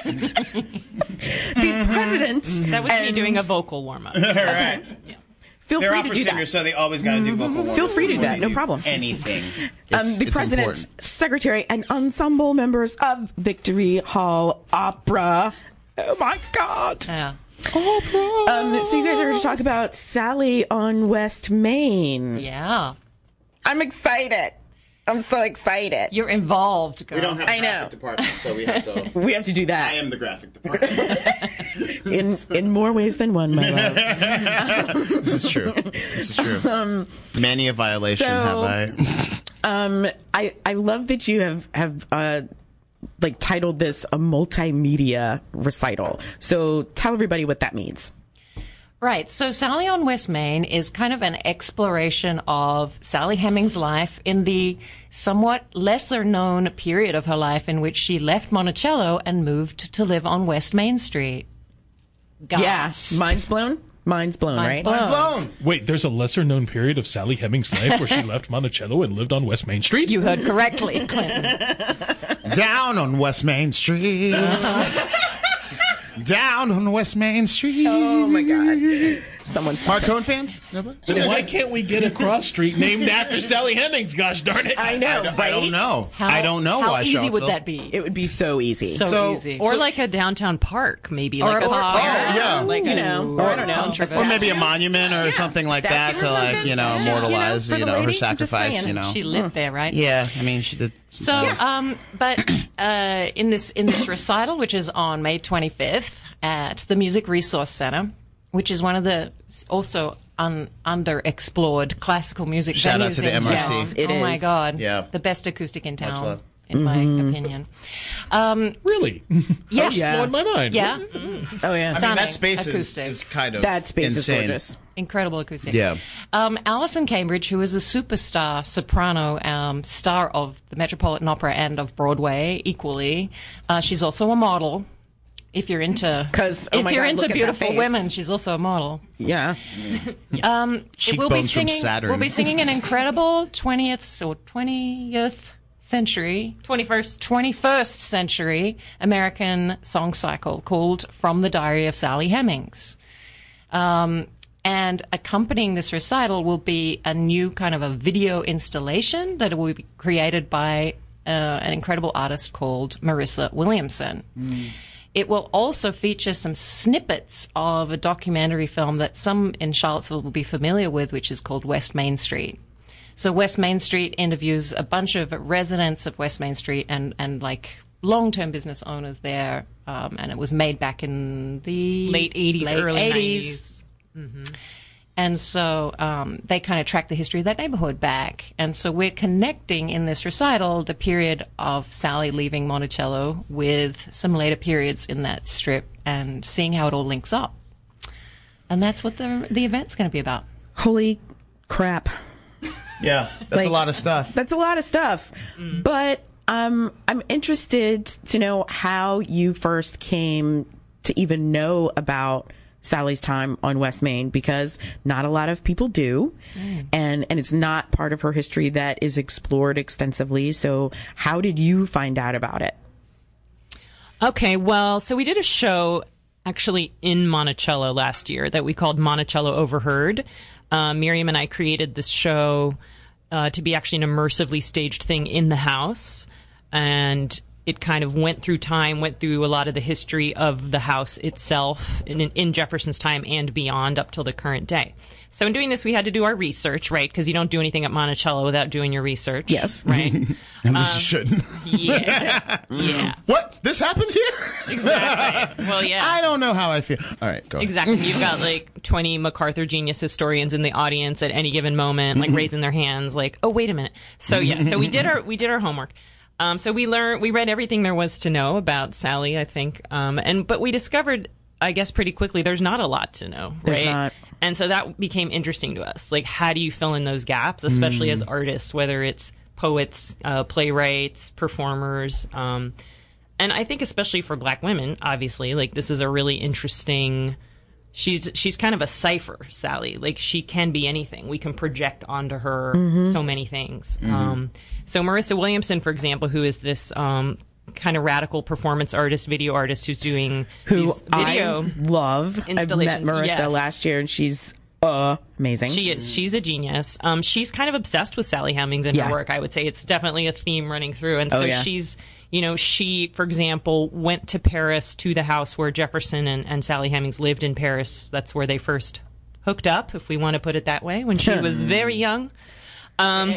The president That was me doing a vocal warm up. All right. feel They're free opera to do singers, that. so they always got to do vocal warm-ups Feel free to do before that, they no do problem. Anything. Um, It's, the it's president's important. secretary and ensemble members of Victory Hall Opera. Oh my God. Yeah. Opera. Um, so you guys are going to talk about Sally on West Main. Yeah. I'm excited. I'm so excited. You're involved, girl. We don't have a I know. graphic department, so we have to. We have to do that I am the graphic department. in in more ways than one, my love. This is true. This is true. Um, Many a violation so- have I. Um, I I love that you have have uh like titled this a multimedia recital. So tell everybody what that means. Right. So Sally on West Main is kind of an exploration of Sally Hemings' life in the somewhat lesser known period of her life in which she left Monticello and moved to live on West Main Street. Yes, mind's blown. Mind's blown, Mind's right? blown. Blown. Wait, there's a lesser known period of Sally Hemings' life where she left Monticello and lived on West Main Street? You heard correctly, Clinton. Down on West Main Street. Down on West Main Street. Oh my God! Someone's Mark Cohen fans? Nobody? Why can't we get a cross street named after Sally Hemings? Gosh darn it. I know, I, right? don't, I don't know. How, I don't know how why easy would Charlottesville. that be? It would be so easy. so, So- easy. Or like a downtown park, maybe. Or like a a park. square. Oh, yeah. Like you a, know, Or I don't know, a Or maybe a monument or something like that Statue to or like, something. you know, Statue, immortalize, you know, you for know, the her lady. I'm just sacrifice, saying. you know. She lived there, right? Yeah, I mean, she did. some So, things. um, but uh, in this in this recital, which is on May twenty-fifth at the Music Resource Center, which is one of the also un, underexplored classical music Shout out venues to the in M R C. town. Yes, it oh my is. God! Yeah. The best acoustic in town, love. in my opinion. Um, Really? yeah, yeah. Blowing my mind. yeah, Oh yeah, I mean, stunning that space is, acoustic. is kind of that space insane. is gorgeous. incredible acoustic. Yeah. Um, Alison Cambridge, who is a superstar soprano, um, star of the Metropolitan Opera and of Broadway equally. Uh, she's also a model. If you're into, 'Cause, oh if my you're God, into look at that beautiful face. women, she's also a model. Yeah. Um, it will be Cheekbones from singing. Saturn. We'll be singing an incredible twentieth or twentieth century, twenty-first. twenty-first century American song cycle called "From the Diary of Sally Hemings." Um, and accompanying this recital will be a new kind of a video installation that will be created by uh, an incredible artist called Marissa Williamson. It will also feature some snippets of a documentary film that some in Charlottesville will be familiar with, which is called West Main Street. So West Main Street interviews a bunch of residents of West Main Street and, and like long-term business owners there. Um, and it was made back in the Late eighties, late early eighties. nineties. And so um, they kind of track the history of that neighborhood back. And so we're connecting in this recital the period of Sally leaving Monticello with some later periods in that strip and seeing how it all links up. And that's what the the event's going to be about. Holy crap. Yeah, that's Like- a lot of stuff. That's a lot of stuff. But um, I'm interested to know how you first came to even know about Sally's time on West Main, because not a lot of people do. And, and it's not part of her history that is explored extensively. So how did you find out about it? Okay, well, so we did a show actually in Monticello last year that we called Monticello Overheard. Uh, Miriam and I created this show uh, to be actually an immersively staged thing in the house. And it kind of went through time, went through a lot of the history of the house itself in, in Jefferson's time and beyond up till the current day. So in doing this, we had to do our research, right? Because you don't do anything at Monticello without doing your research. Yes. Right? Unless you shouldn't. Yeah. Yeah. What? This happened here? Exactly. Well, yeah. I don't know how I feel. All right, go. Exactly. You've got like twenty MacArthur Genius historians in the audience at any given moment, like raising their hands, like, "Oh, wait a minute." So yeah, so we did our we did our homework. Um, so we learned we read everything there was to know about Sally, I think, um, and but we discovered, I guess, pretty quickly there's not a lot to know, There's right? not. And so that became interesting to us. Like, how do you fill in those gaps, especially as artists, whether it's poets, uh, playwrights, performers. Um, and I think especially for Black women, obviously, like this is a really interesting. She's she's kind of a cipher, Sally. Like she can be anything. We can project onto her so many things. Um, so Marissa Williamson, for example, who is this um, kind of radical performance artist, video artist who's doing Who these video I love. I met installations, Marissa yes. last year, and she's Uh, amazing. She is. She's a genius. Um, she's kind of obsessed with Sally Hemings and Yeah. her work. I would say it's definitely a theme running through. And so Oh, yeah. she's, you know, she, for example, went to Paris to the house where Jefferson and, and Sally Hemings lived in Paris. That's where they first hooked up, if we want to put it that way, when she was very young. Um,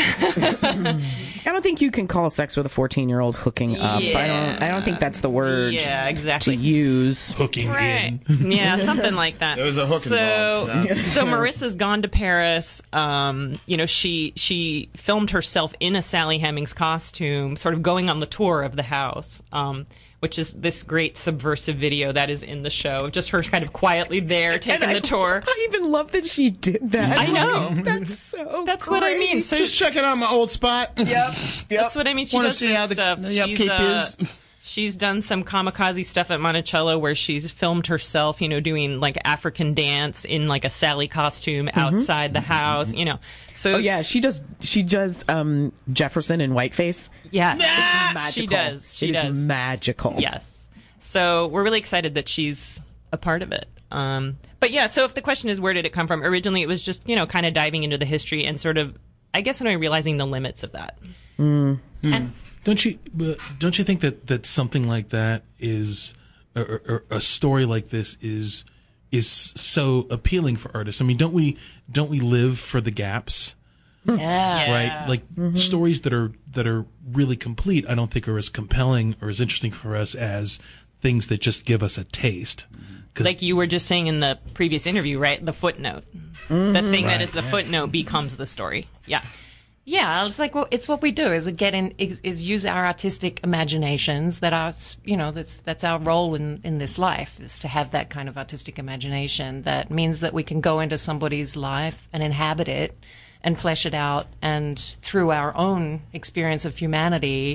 I don't think you can call sex with a fourteen-year-old hooking up. I don't. I don't think that's the word. Yeah, exactly. To use hooking Right. in. Yeah, something like that. There was a hook so, involved. That's- so Marissa's gone to Paris. Um, you know, she she filmed herself in a Sally Hemings costume, sort of going on the tour of the house. Um, which is this great subversive video that is in the show, just her kind of quietly there taking And the I, tour. I even love that she did that. I know. That's so. That's what I mean. great. So Just checking out my old spot. Yep. that's what I mean. She Want to does see this how the, stuff. the She's, upkeep uh, is. She's done some kamikaze stuff at Monticello where she's filmed herself, you know, doing like African dance in like a Sally costume outside the house, you know. So Oh yeah, she does. She does um, Jefferson in whiteface. yeah, It's magical. she does. She It is does. magical. Yes. So we're really excited that she's a part of it. Um, but yeah, so if the question is where did it come from? Originally, it was just, you know, kind of diving into the history and sort of, I guess, when I realizing the limits of that. Mm. And Don't you but don't you think that, that something like that is or, or a story like this is is so appealing for artists? I mean, don't we don't we live for the gaps? yeah. Right? Like stories that are that are really complete, I don't think are as compelling or as interesting for us as things that just give us a taste. 'Cause- Like you were just saying in the previous interview, right? The footnote. The thing that Right, is the yeah. footnote becomes the story. Yeah. Yeah, it's like well, it's what we do is get in is, is use our artistic imaginations that are you know that's that's our role in in this life is to have that kind of artistic imagination that means that we can go into somebody's life and inhabit it and flesh it out and through our own experience of humanity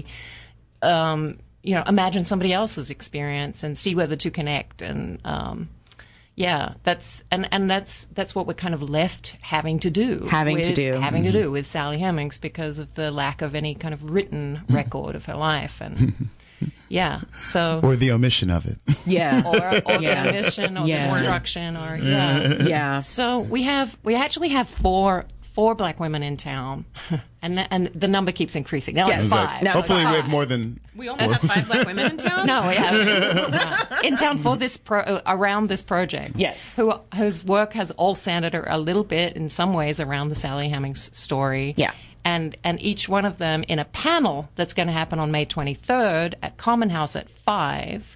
um you know imagine somebody else's experience and see where the two connect and um yeah, that's and, and that's that's what we're kind of left having to do. Having to with- do. having to do with Sally Hemings because of the lack of any kind of written record of her life, and yeah, so Or the omission of it. Yeah. or, or Yeah. the omission or Yeah. the destruction, or yeah. Yeah. So we have we actually have four four black women in town, and the, and the number keeps increasing. Now Yes. it's five. Now it's Hopefully, we five. have more than. We only have five black women in town? No, we have in town for this pro, uh, around this project. Yes. who whose work has all centered a little bit in some ways around the Sally Hemings story. Yeah. and and each one of them in a panel that's going to happen on May twenty-third at Common House at five,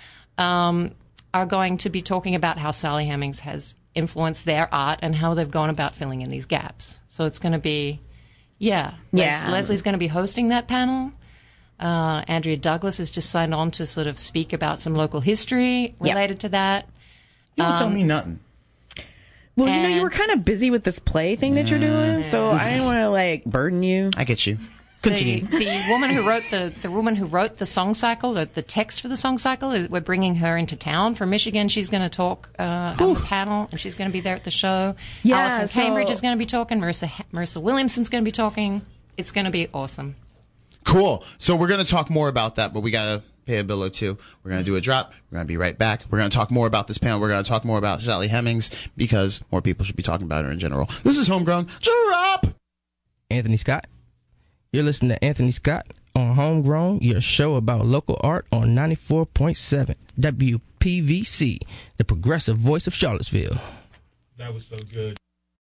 um, are going to be talking about how Sally Hemings has influenced their art and how they've gone about filling in these gaps. So it's going to be, yeah, Yeah. Les- Leslie's going to be hosting that panel. Uh, Andrea Douglas has just signed on to sort of speak about some local history related to that. You don't Um, tell me nothing. Well, you know, you were And- kind of busy with this play thing that you're doing, so I didn't want to like burden you. I get you. The, Continue. the woman who wrote the the woman who wrote the song cycle, the, the text for the song cycle, is, we're bringing her into town from Michigan. She's going to talk uh, on the panel, and she's going to be there at the show. Yeah, Alison so- Cambridge is going to be talking. Marissa Marissa Williamson's going to be talking. It's going to be awesome. Cool. So we're going to talk more about that, but we got to pay a bill or two. We're going to do a drop. We're going to be right back. We're going to talk more about this panel. We're going to talk more about Sally Hemings because more people should be talking about her in general. This is Homegrown. Drop! Anthony Scott. You're listening to Anthony Scott on Homegrown, your show about local art on ninety-four point seven W P V C, the progressive voice of Charlottesville. That was so good.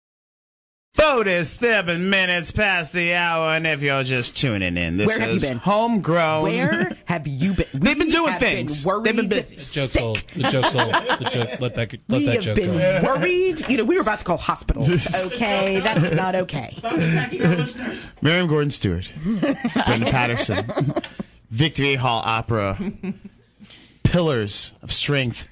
Vote is seven minutes past the hour, and if you're just tuning in, this Where have you is been? Homegrown. Where have you been? They've been We doing have things. Been worried, They've been busy. The joke's sick. old. The joke's old. The joke. Let that. Let We that have joke been go. worried. You know, we were about to call hospitals. Okay, that's not okay. Miriam Gordon Stewart, Brendan Patterson, Victory Hall Opera, Pillars of Strength.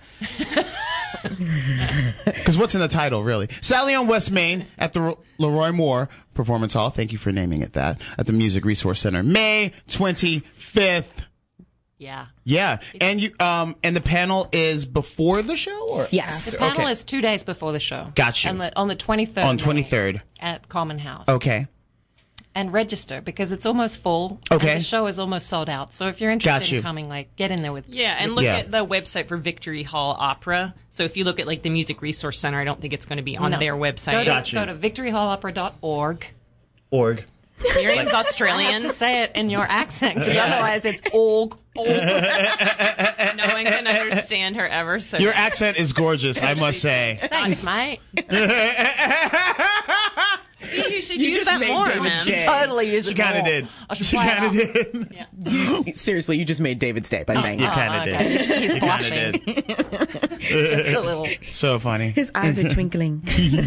Because what's in the title, really? Sally on West Main at the Leroy Moore Performance Hall. Thank you for naming it that. At the Music Resource Center, May twenty-fifth. Yeah. Yeah, and you um and the panel is before the show, or Yes. The panel Okay. is two days before the show. Got you. On the on the twenty-third. On twenty-third. at Common House. Okay. and register because it's almost full. Okay. And the show is almost sold out. So if you're interested Got you. in coming, like, get in there with Yeah, and with look Yeah. at the website for Victory Hall Opera. So if you look at like the Music Resource Center, I don't think it's going to be on No. their Go website. to, Got you. go to victory hall opera dot org. Org. Miriam's I have Australian. to say it in your accent because otherwise it's org. No one can understand her ever so. Your accent is gorgeous, I must say. Thanks, mate. See, you should You use just that made more, David man. Day. Totally use She it kind of more. did. I should She play it kind up. of did. Seriously, you just made David's day by saying You that. kind of okay. did. He's- he's You kind blushing. of did. Just a little. So funny. His eyes are twinkling.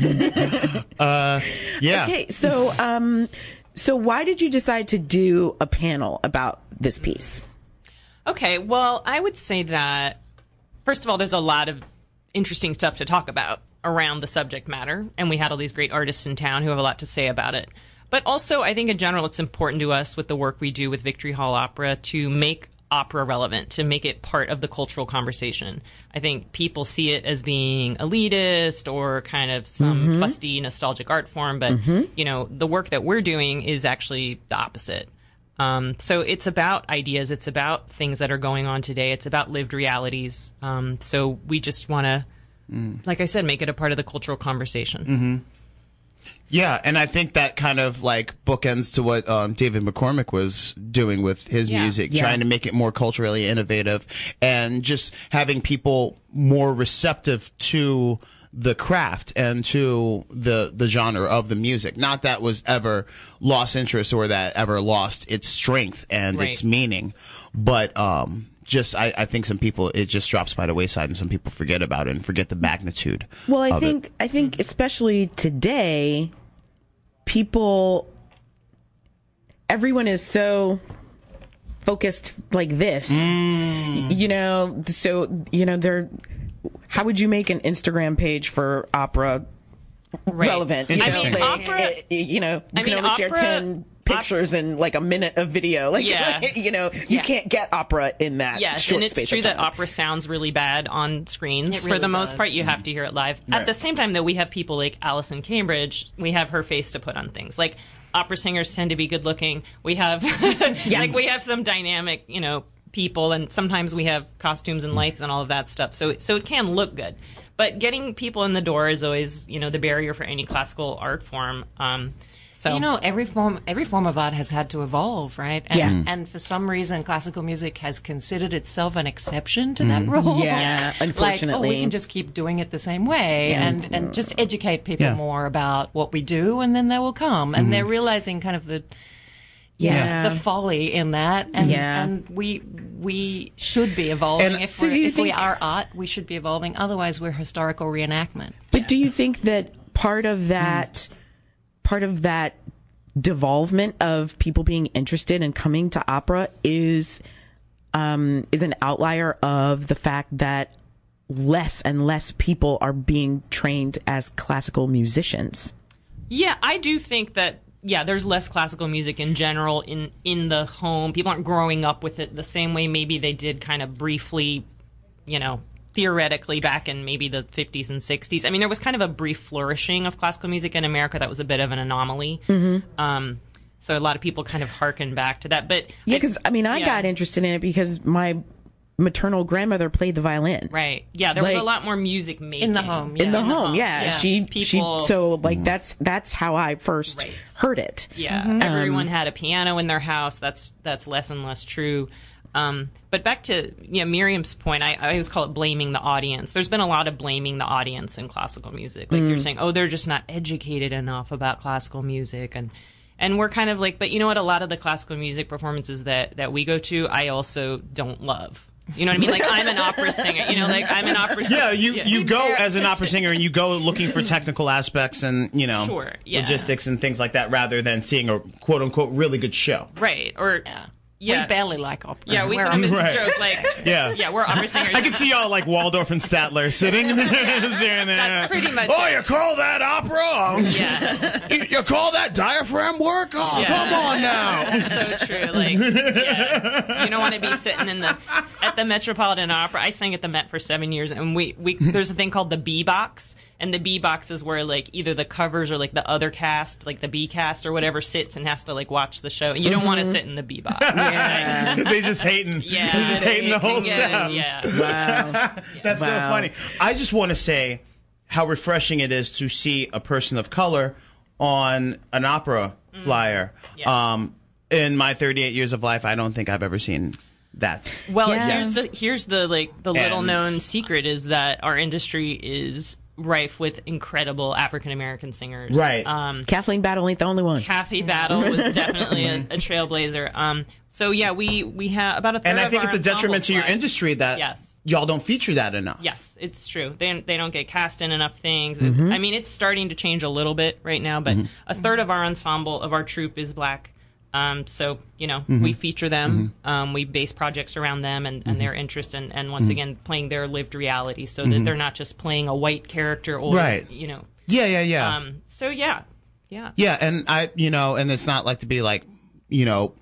Yeah. Okay, so um, so why did you decide to do a panel about this piece? Okay, well, I would say that, first of all, there's a lot of interesting stuff to talk about around the subject matter, and we had all these great artists in town who have a lot to say about it. But also, I think in general, it's important to us with the work we do with Victory Hall Opera to make opera relevant, to make it part of the cultural conversation. I think people see it as being elitist or kind of some Mm-hmm. fusty, nostalgic art form, but, you know, the work that we're doing is actually the opposite. Um, so it's about ideas. It's about things that are going on today. It's about lived realities. Um, so we just want to, like I said, make it a part of the cultural conversation. Yeah, and I think that kind of like bookends to what um, David McCormick was doing with his Yeah. music, Yeah. trying to make it more culturally innovative and just having people more receptive to the craft and to the the genre of the music. Not that was ever lost interest or that ever lost its strength and Right. its meaning, but um, just I, I think some people it just drops by the wayside and some people forget about it and forget the magnitude. Well, I of think it. I think especially today, people, everyone is so focused like this, you know. So you know, they're. How would you make an Instagram page for opera Right. relevant? You Interesting. know, I mean, like, opera- eh, eh, you know, you I can mean, only share opera- ten pictures in like a minute of video. Like, Yeah. you know, you Yeah. can't get opera in that. Yes, short and it's space true of that time. opera sounds really bad on screens. It For really the most does. part, you have to hear it live. Right. At the same time, though, we have people like Alison Cambridge. We have her face to put on things. Like, opera singers tend to be good looking. We have, like, we have some dynamic, you know, people, and sometimes we have costumes and lights and all of that stuff. So, so it can look good. But getting people in the door is always, you know, the barrier for any classical art form. Um, so You know, every form every form of art has had to evolve, right? And, Yeah. Mm. and for some reason, classical music has considered itself an exception to that rule. Yeah, Like, oh, unfortunately. we can just keep doing it the same way Yeah. and, and just educate people Yeah. more about what we do, and then they will come. And they're realizing kind of the Yeah. the folly in that. And, Yeah. and we we should be evolving. And if so we're, do you if we think- are art, we should be evolving. Otherwise, we're historical reenactment. But do you think that part of that, part of that devolvement of people being interested in coming to opera is, um, is an outlier of the fact that less and less people are being trained as classical musicians? Yeah, I do think that, yeah, there's less classical music in general in, in the home. People aren't growing up with it the same way maybe they did kind of briefly, you know, theoretically back in maybe the fifties and sixties. I mean, there was kind of a brief flourishing of classical music in America that was a bit of an anomaly. Mm-hmm. Um, so a lot of people kind of harken back to that. But Yeah, because I mean, I yeah. got interested in it because my maternal grandmother played the violin. Right. Yeah, there was Like- a lot more music made In the home, In yeah. the In the home, home, yeah. yes. She, People- she, so like that's that's how I first Right. heard it. Yeah, everyone had a piano in their house. That's that's less and less true. Um, but back to you know, Miriam's point, I, I always call it blaming the audience. There's been a lot of blaming the audience in classical music. Like you're saying, oh, they're just not educated enough about classical music, and and we're kind of like, but you know what? A lot of the classical music performances that that we go to, I also don't love. You know what I mean? Like I'm an opera singer. You know, like I'm an opera. Yeah, you, you go as an opera singer and you go looking for technical aspects and, you know, Sure, yeah. logistics and things like that rather than seeing a quote unquote really good show. right or Yeah. yeah. We barely like opera. Yeah, we We're sometimes Right. joke like, Yeah. yeah, we're opera singers. I can see y'all like Waldorf and Statler sitting there. there. That's pretty much Oh, it. you call that opera? Yeah. You, you call that diaphragm work? Oh, Yeah. come on now. That's so true. Like, yeah, you don't want to be sitting in the at the Metropolitan Opera. I sang at the Met for seven years, and we, we there's a thing called the B box. and the B box is where like either the covers or like the other cast, like the B cast or whatever, sits and has to like watch the show. And you don't want to sit in the B box. Yeah. Because they just hating. Yeah. They just hating the whole yeah, show. Yeah. Wow. That's Wow. so funny. I just want to say how refreshing it is to see a person of color on an opera mm. flyer. Yeah. Um, in my thirty-eight years of life, I don't think I've ever seen that. Well, Yeah. here's the here's the like the little And- known secret is that our industry is rife with incredible African American singers. Right. Um, Kathleen Battle ain't the only one. Kathy Battle was definitely a, a trailblazer. Um, so yeah, we we have about a third And I of think our it's a detriment ensemble to your fly- industry that Yes. y'all don't feature that enough. Yes, it's true. They they don't get cast in enough things. Mm-hmm. I mean, it's starting to change a little bit right now, but a third of our ensemble of our troupe is black. Um, so you know, Mm-hmm. we feature them. Um, we base projects around them and, and their interest, and, and once again, playing their lived reality, so that they're not just playing a white character or Right. you know. Yeah, yeah, yeah. Um, so yeah, yeah. Yeah, and I, you know, and it's not like to be like, you know,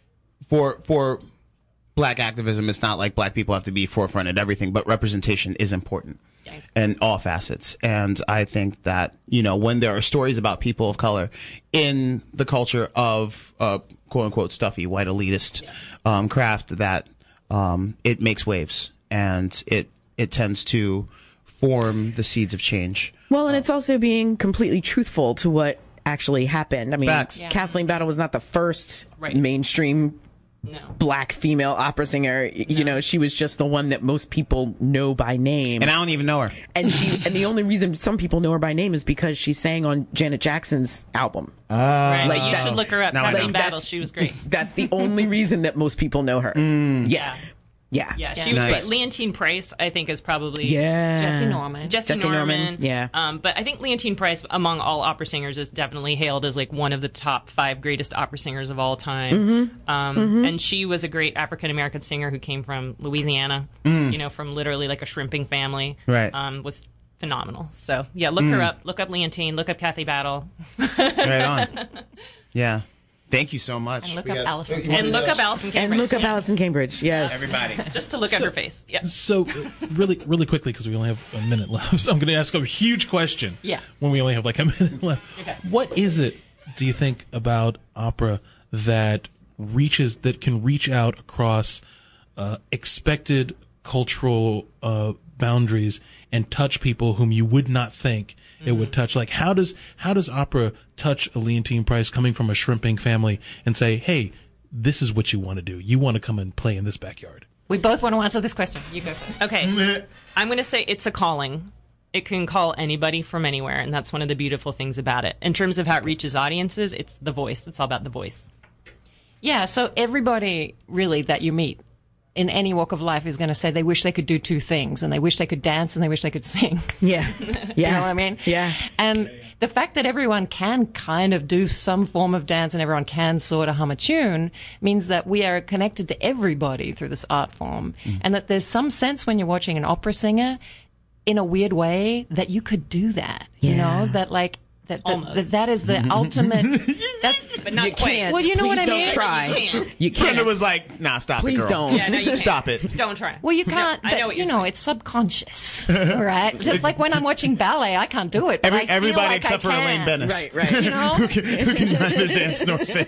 for for black activism, it's not like black people have to be forefront at everything, but representation is important Yes. in all facets. And I think that, you know, when there are stories about people of color in the culture of uh, quote unquote stuffy white elitist um, craft, that um, it makes waves and it it tends to form the seeds of change. Well, and it's also being completely truthful to what actually happened. I mean, Facts. Yeah. Kathleen Battle was not the first Right. mainstream No. black female opera singer. Y- You know, she was just the one that most people know by name. And I don't even know her. and she and the only reason some people know her by name is because she sang on Janet Jackson's album. Right. Like you that- should look her up. Now I Kathleen know. Battle. That's- She was great. That's the only reason that most people know her. Mm. Yeah. Yeah. Yeah, she Yeah. was Nice. great. Leontine Price, I think, is probably Yeah. Jesse Norman. Jesse, Jesse Norman. Norman, yeah. Um, but I think Leontine Price, among all opera singers, is definitely hailed as like one of the top five greatest opera singers of all time. Mm-hmm. Um, And she was a great African American singer who came from Louisiana, you know, from literally like a shrimping family. Right. Um, was phenomenal. So yeah, look her up. Look up Leontine. Look up Kathy Battle. Right on. Yeah. Thank you so much. And look We up got- Alison you want And me to- look up Alison And Cambridge. look up Yeah. Alison Cambridge. Yes. Everybody. Just to look at her face. Yeah. So, uh, really, really quickly, because we only have a minute left, so I'm going to ask a huge question. Yeah. When we only have like a minute left, Okay. what is it? Do you think about opera that reaches that can reach out across uh, expected cultural uh, boundaries and touch people whom you would not think it would touch? Like, how does how does opera touch a Leontine Price coming from a shrimping family and say, hey, this is what you want to do. You want to come and play in this backyard. We both want to answer this question. You go first. Okay. I'm going to say it's a calling. It can call anybody from anywhere, and that's one of the beautiful things about it. In terms of how it reaches audiences, it's the voice. It's all about the voice. Yeah, so everybody really that you meet in any walk of life is going to say they wish they could do two things, and they wish they could dance and they wish they could sing. Yeah. Yeah. You know what I mean? Yeah. And the fact that everyone can kind of do some form of dance and everyone can sort of hum a tune means that we are connected to everybody through this art form. Mm. And that there's some sense when you're watching an opera singer in a weird way that you could do that. You Yeah. know, that like, that, that, Almost. that, that is the ultimate. That's, But not You quite. can't. Well, you know Please what I don't mean? try. You can't. You Brenda can't. was like, nah, stop Please it, girl. don't. Yeah, no, you can't. Stop it. Don't try. Well, you can't. I but, know what you you're know, saying. it's subconscious, all right? Just like when I'm watching ballet, I can't do it. but Every, I feel everybody like except I for can. Elaine Bennis. Right, right. You know? who, can, who can neither dance nor sing.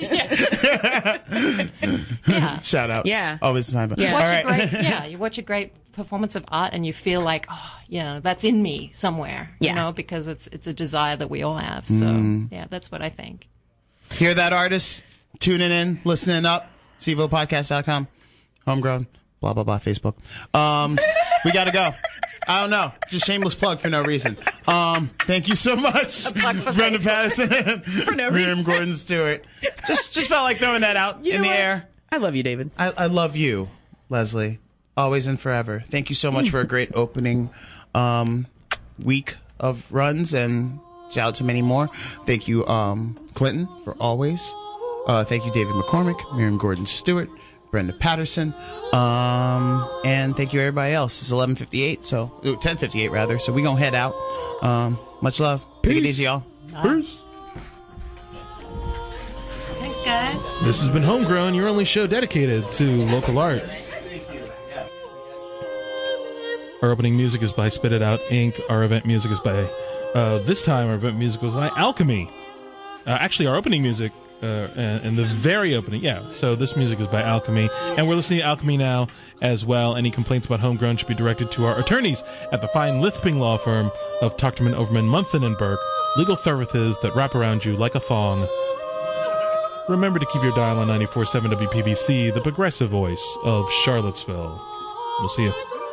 Yeah. Shout out. Yeah. Oh, this is time. Yeah. All Watch right. a great, yeah, you watch a great performance of art and you feel like, oh, you know, that's in me somewhere. Yeah. You know, because it's it's a desire that we all have. So Mm. yeah, that's what I think. Hear that, artists? Tuning in, listening up. C V O podcast dot com. Homegrown. Blah, blah, blah. Facebook. Um, we got to go. I don't know. Just shameless plug for no reason. Um, thank you so much, plug for Brenda Facebook. Patterson, for no Miriam reason. Gordon Stewart. Just, just felt like throwing that out You in know the what? air. I love you, David. I, I love you, Leslie, always and forever. Thank you so much for a great opening um, week of runs, and shout out to many more. Thank you, um, Clinton, for always. Uh, thank you, David McCormick, Miriam Gordon Stewart, Brenda Patterson, um, and thank you everybody else. It's eleven fifty-eight, so ten fifty-eight rather. So we gonna head out. Um, much love. Take it easy, y'all. Peace. Thanks, guys. This has been Homegrown, your only show dedicated to local art. Our opening music is by Spit It Out Incorporated. Our event music is by Uh, this time, our event music was by Alchemy. Uh, actually, our opening music, uh, and, and the very opening, yeah. So this music is by Alchemy, and we're listening to Alchemy now as well. Any complaints about Homegrown should be directed to our attorneys at the fine Lithping law firm of Tuchterman, Overman, Munthin, and Burke. Legal services that wrap around you like a thong. Remember to keep your dial on ninety-four point seven W P V C, the progressive voice of Charlottesville. We'll see you.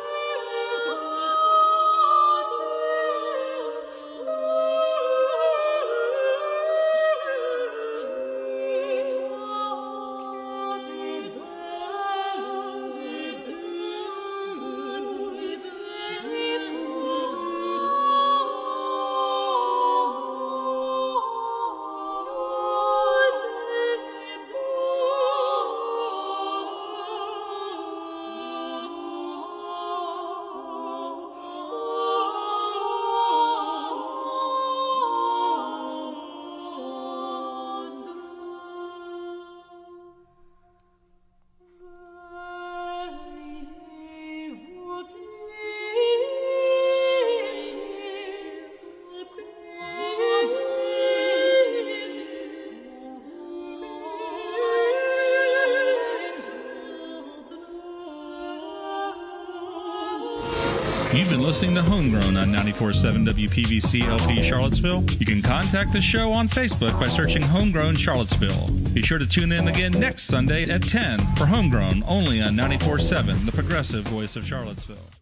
You've been listening to Homegrown on ninety-four point seven W P V C L P Charlottesville. You can contact the show on Facebook by searching Homegrown Charlottesville. Be sure to tune in again next Sunday at ten for Homegrown, only on ninety-four point seven, the progressive voice of Charlottesville.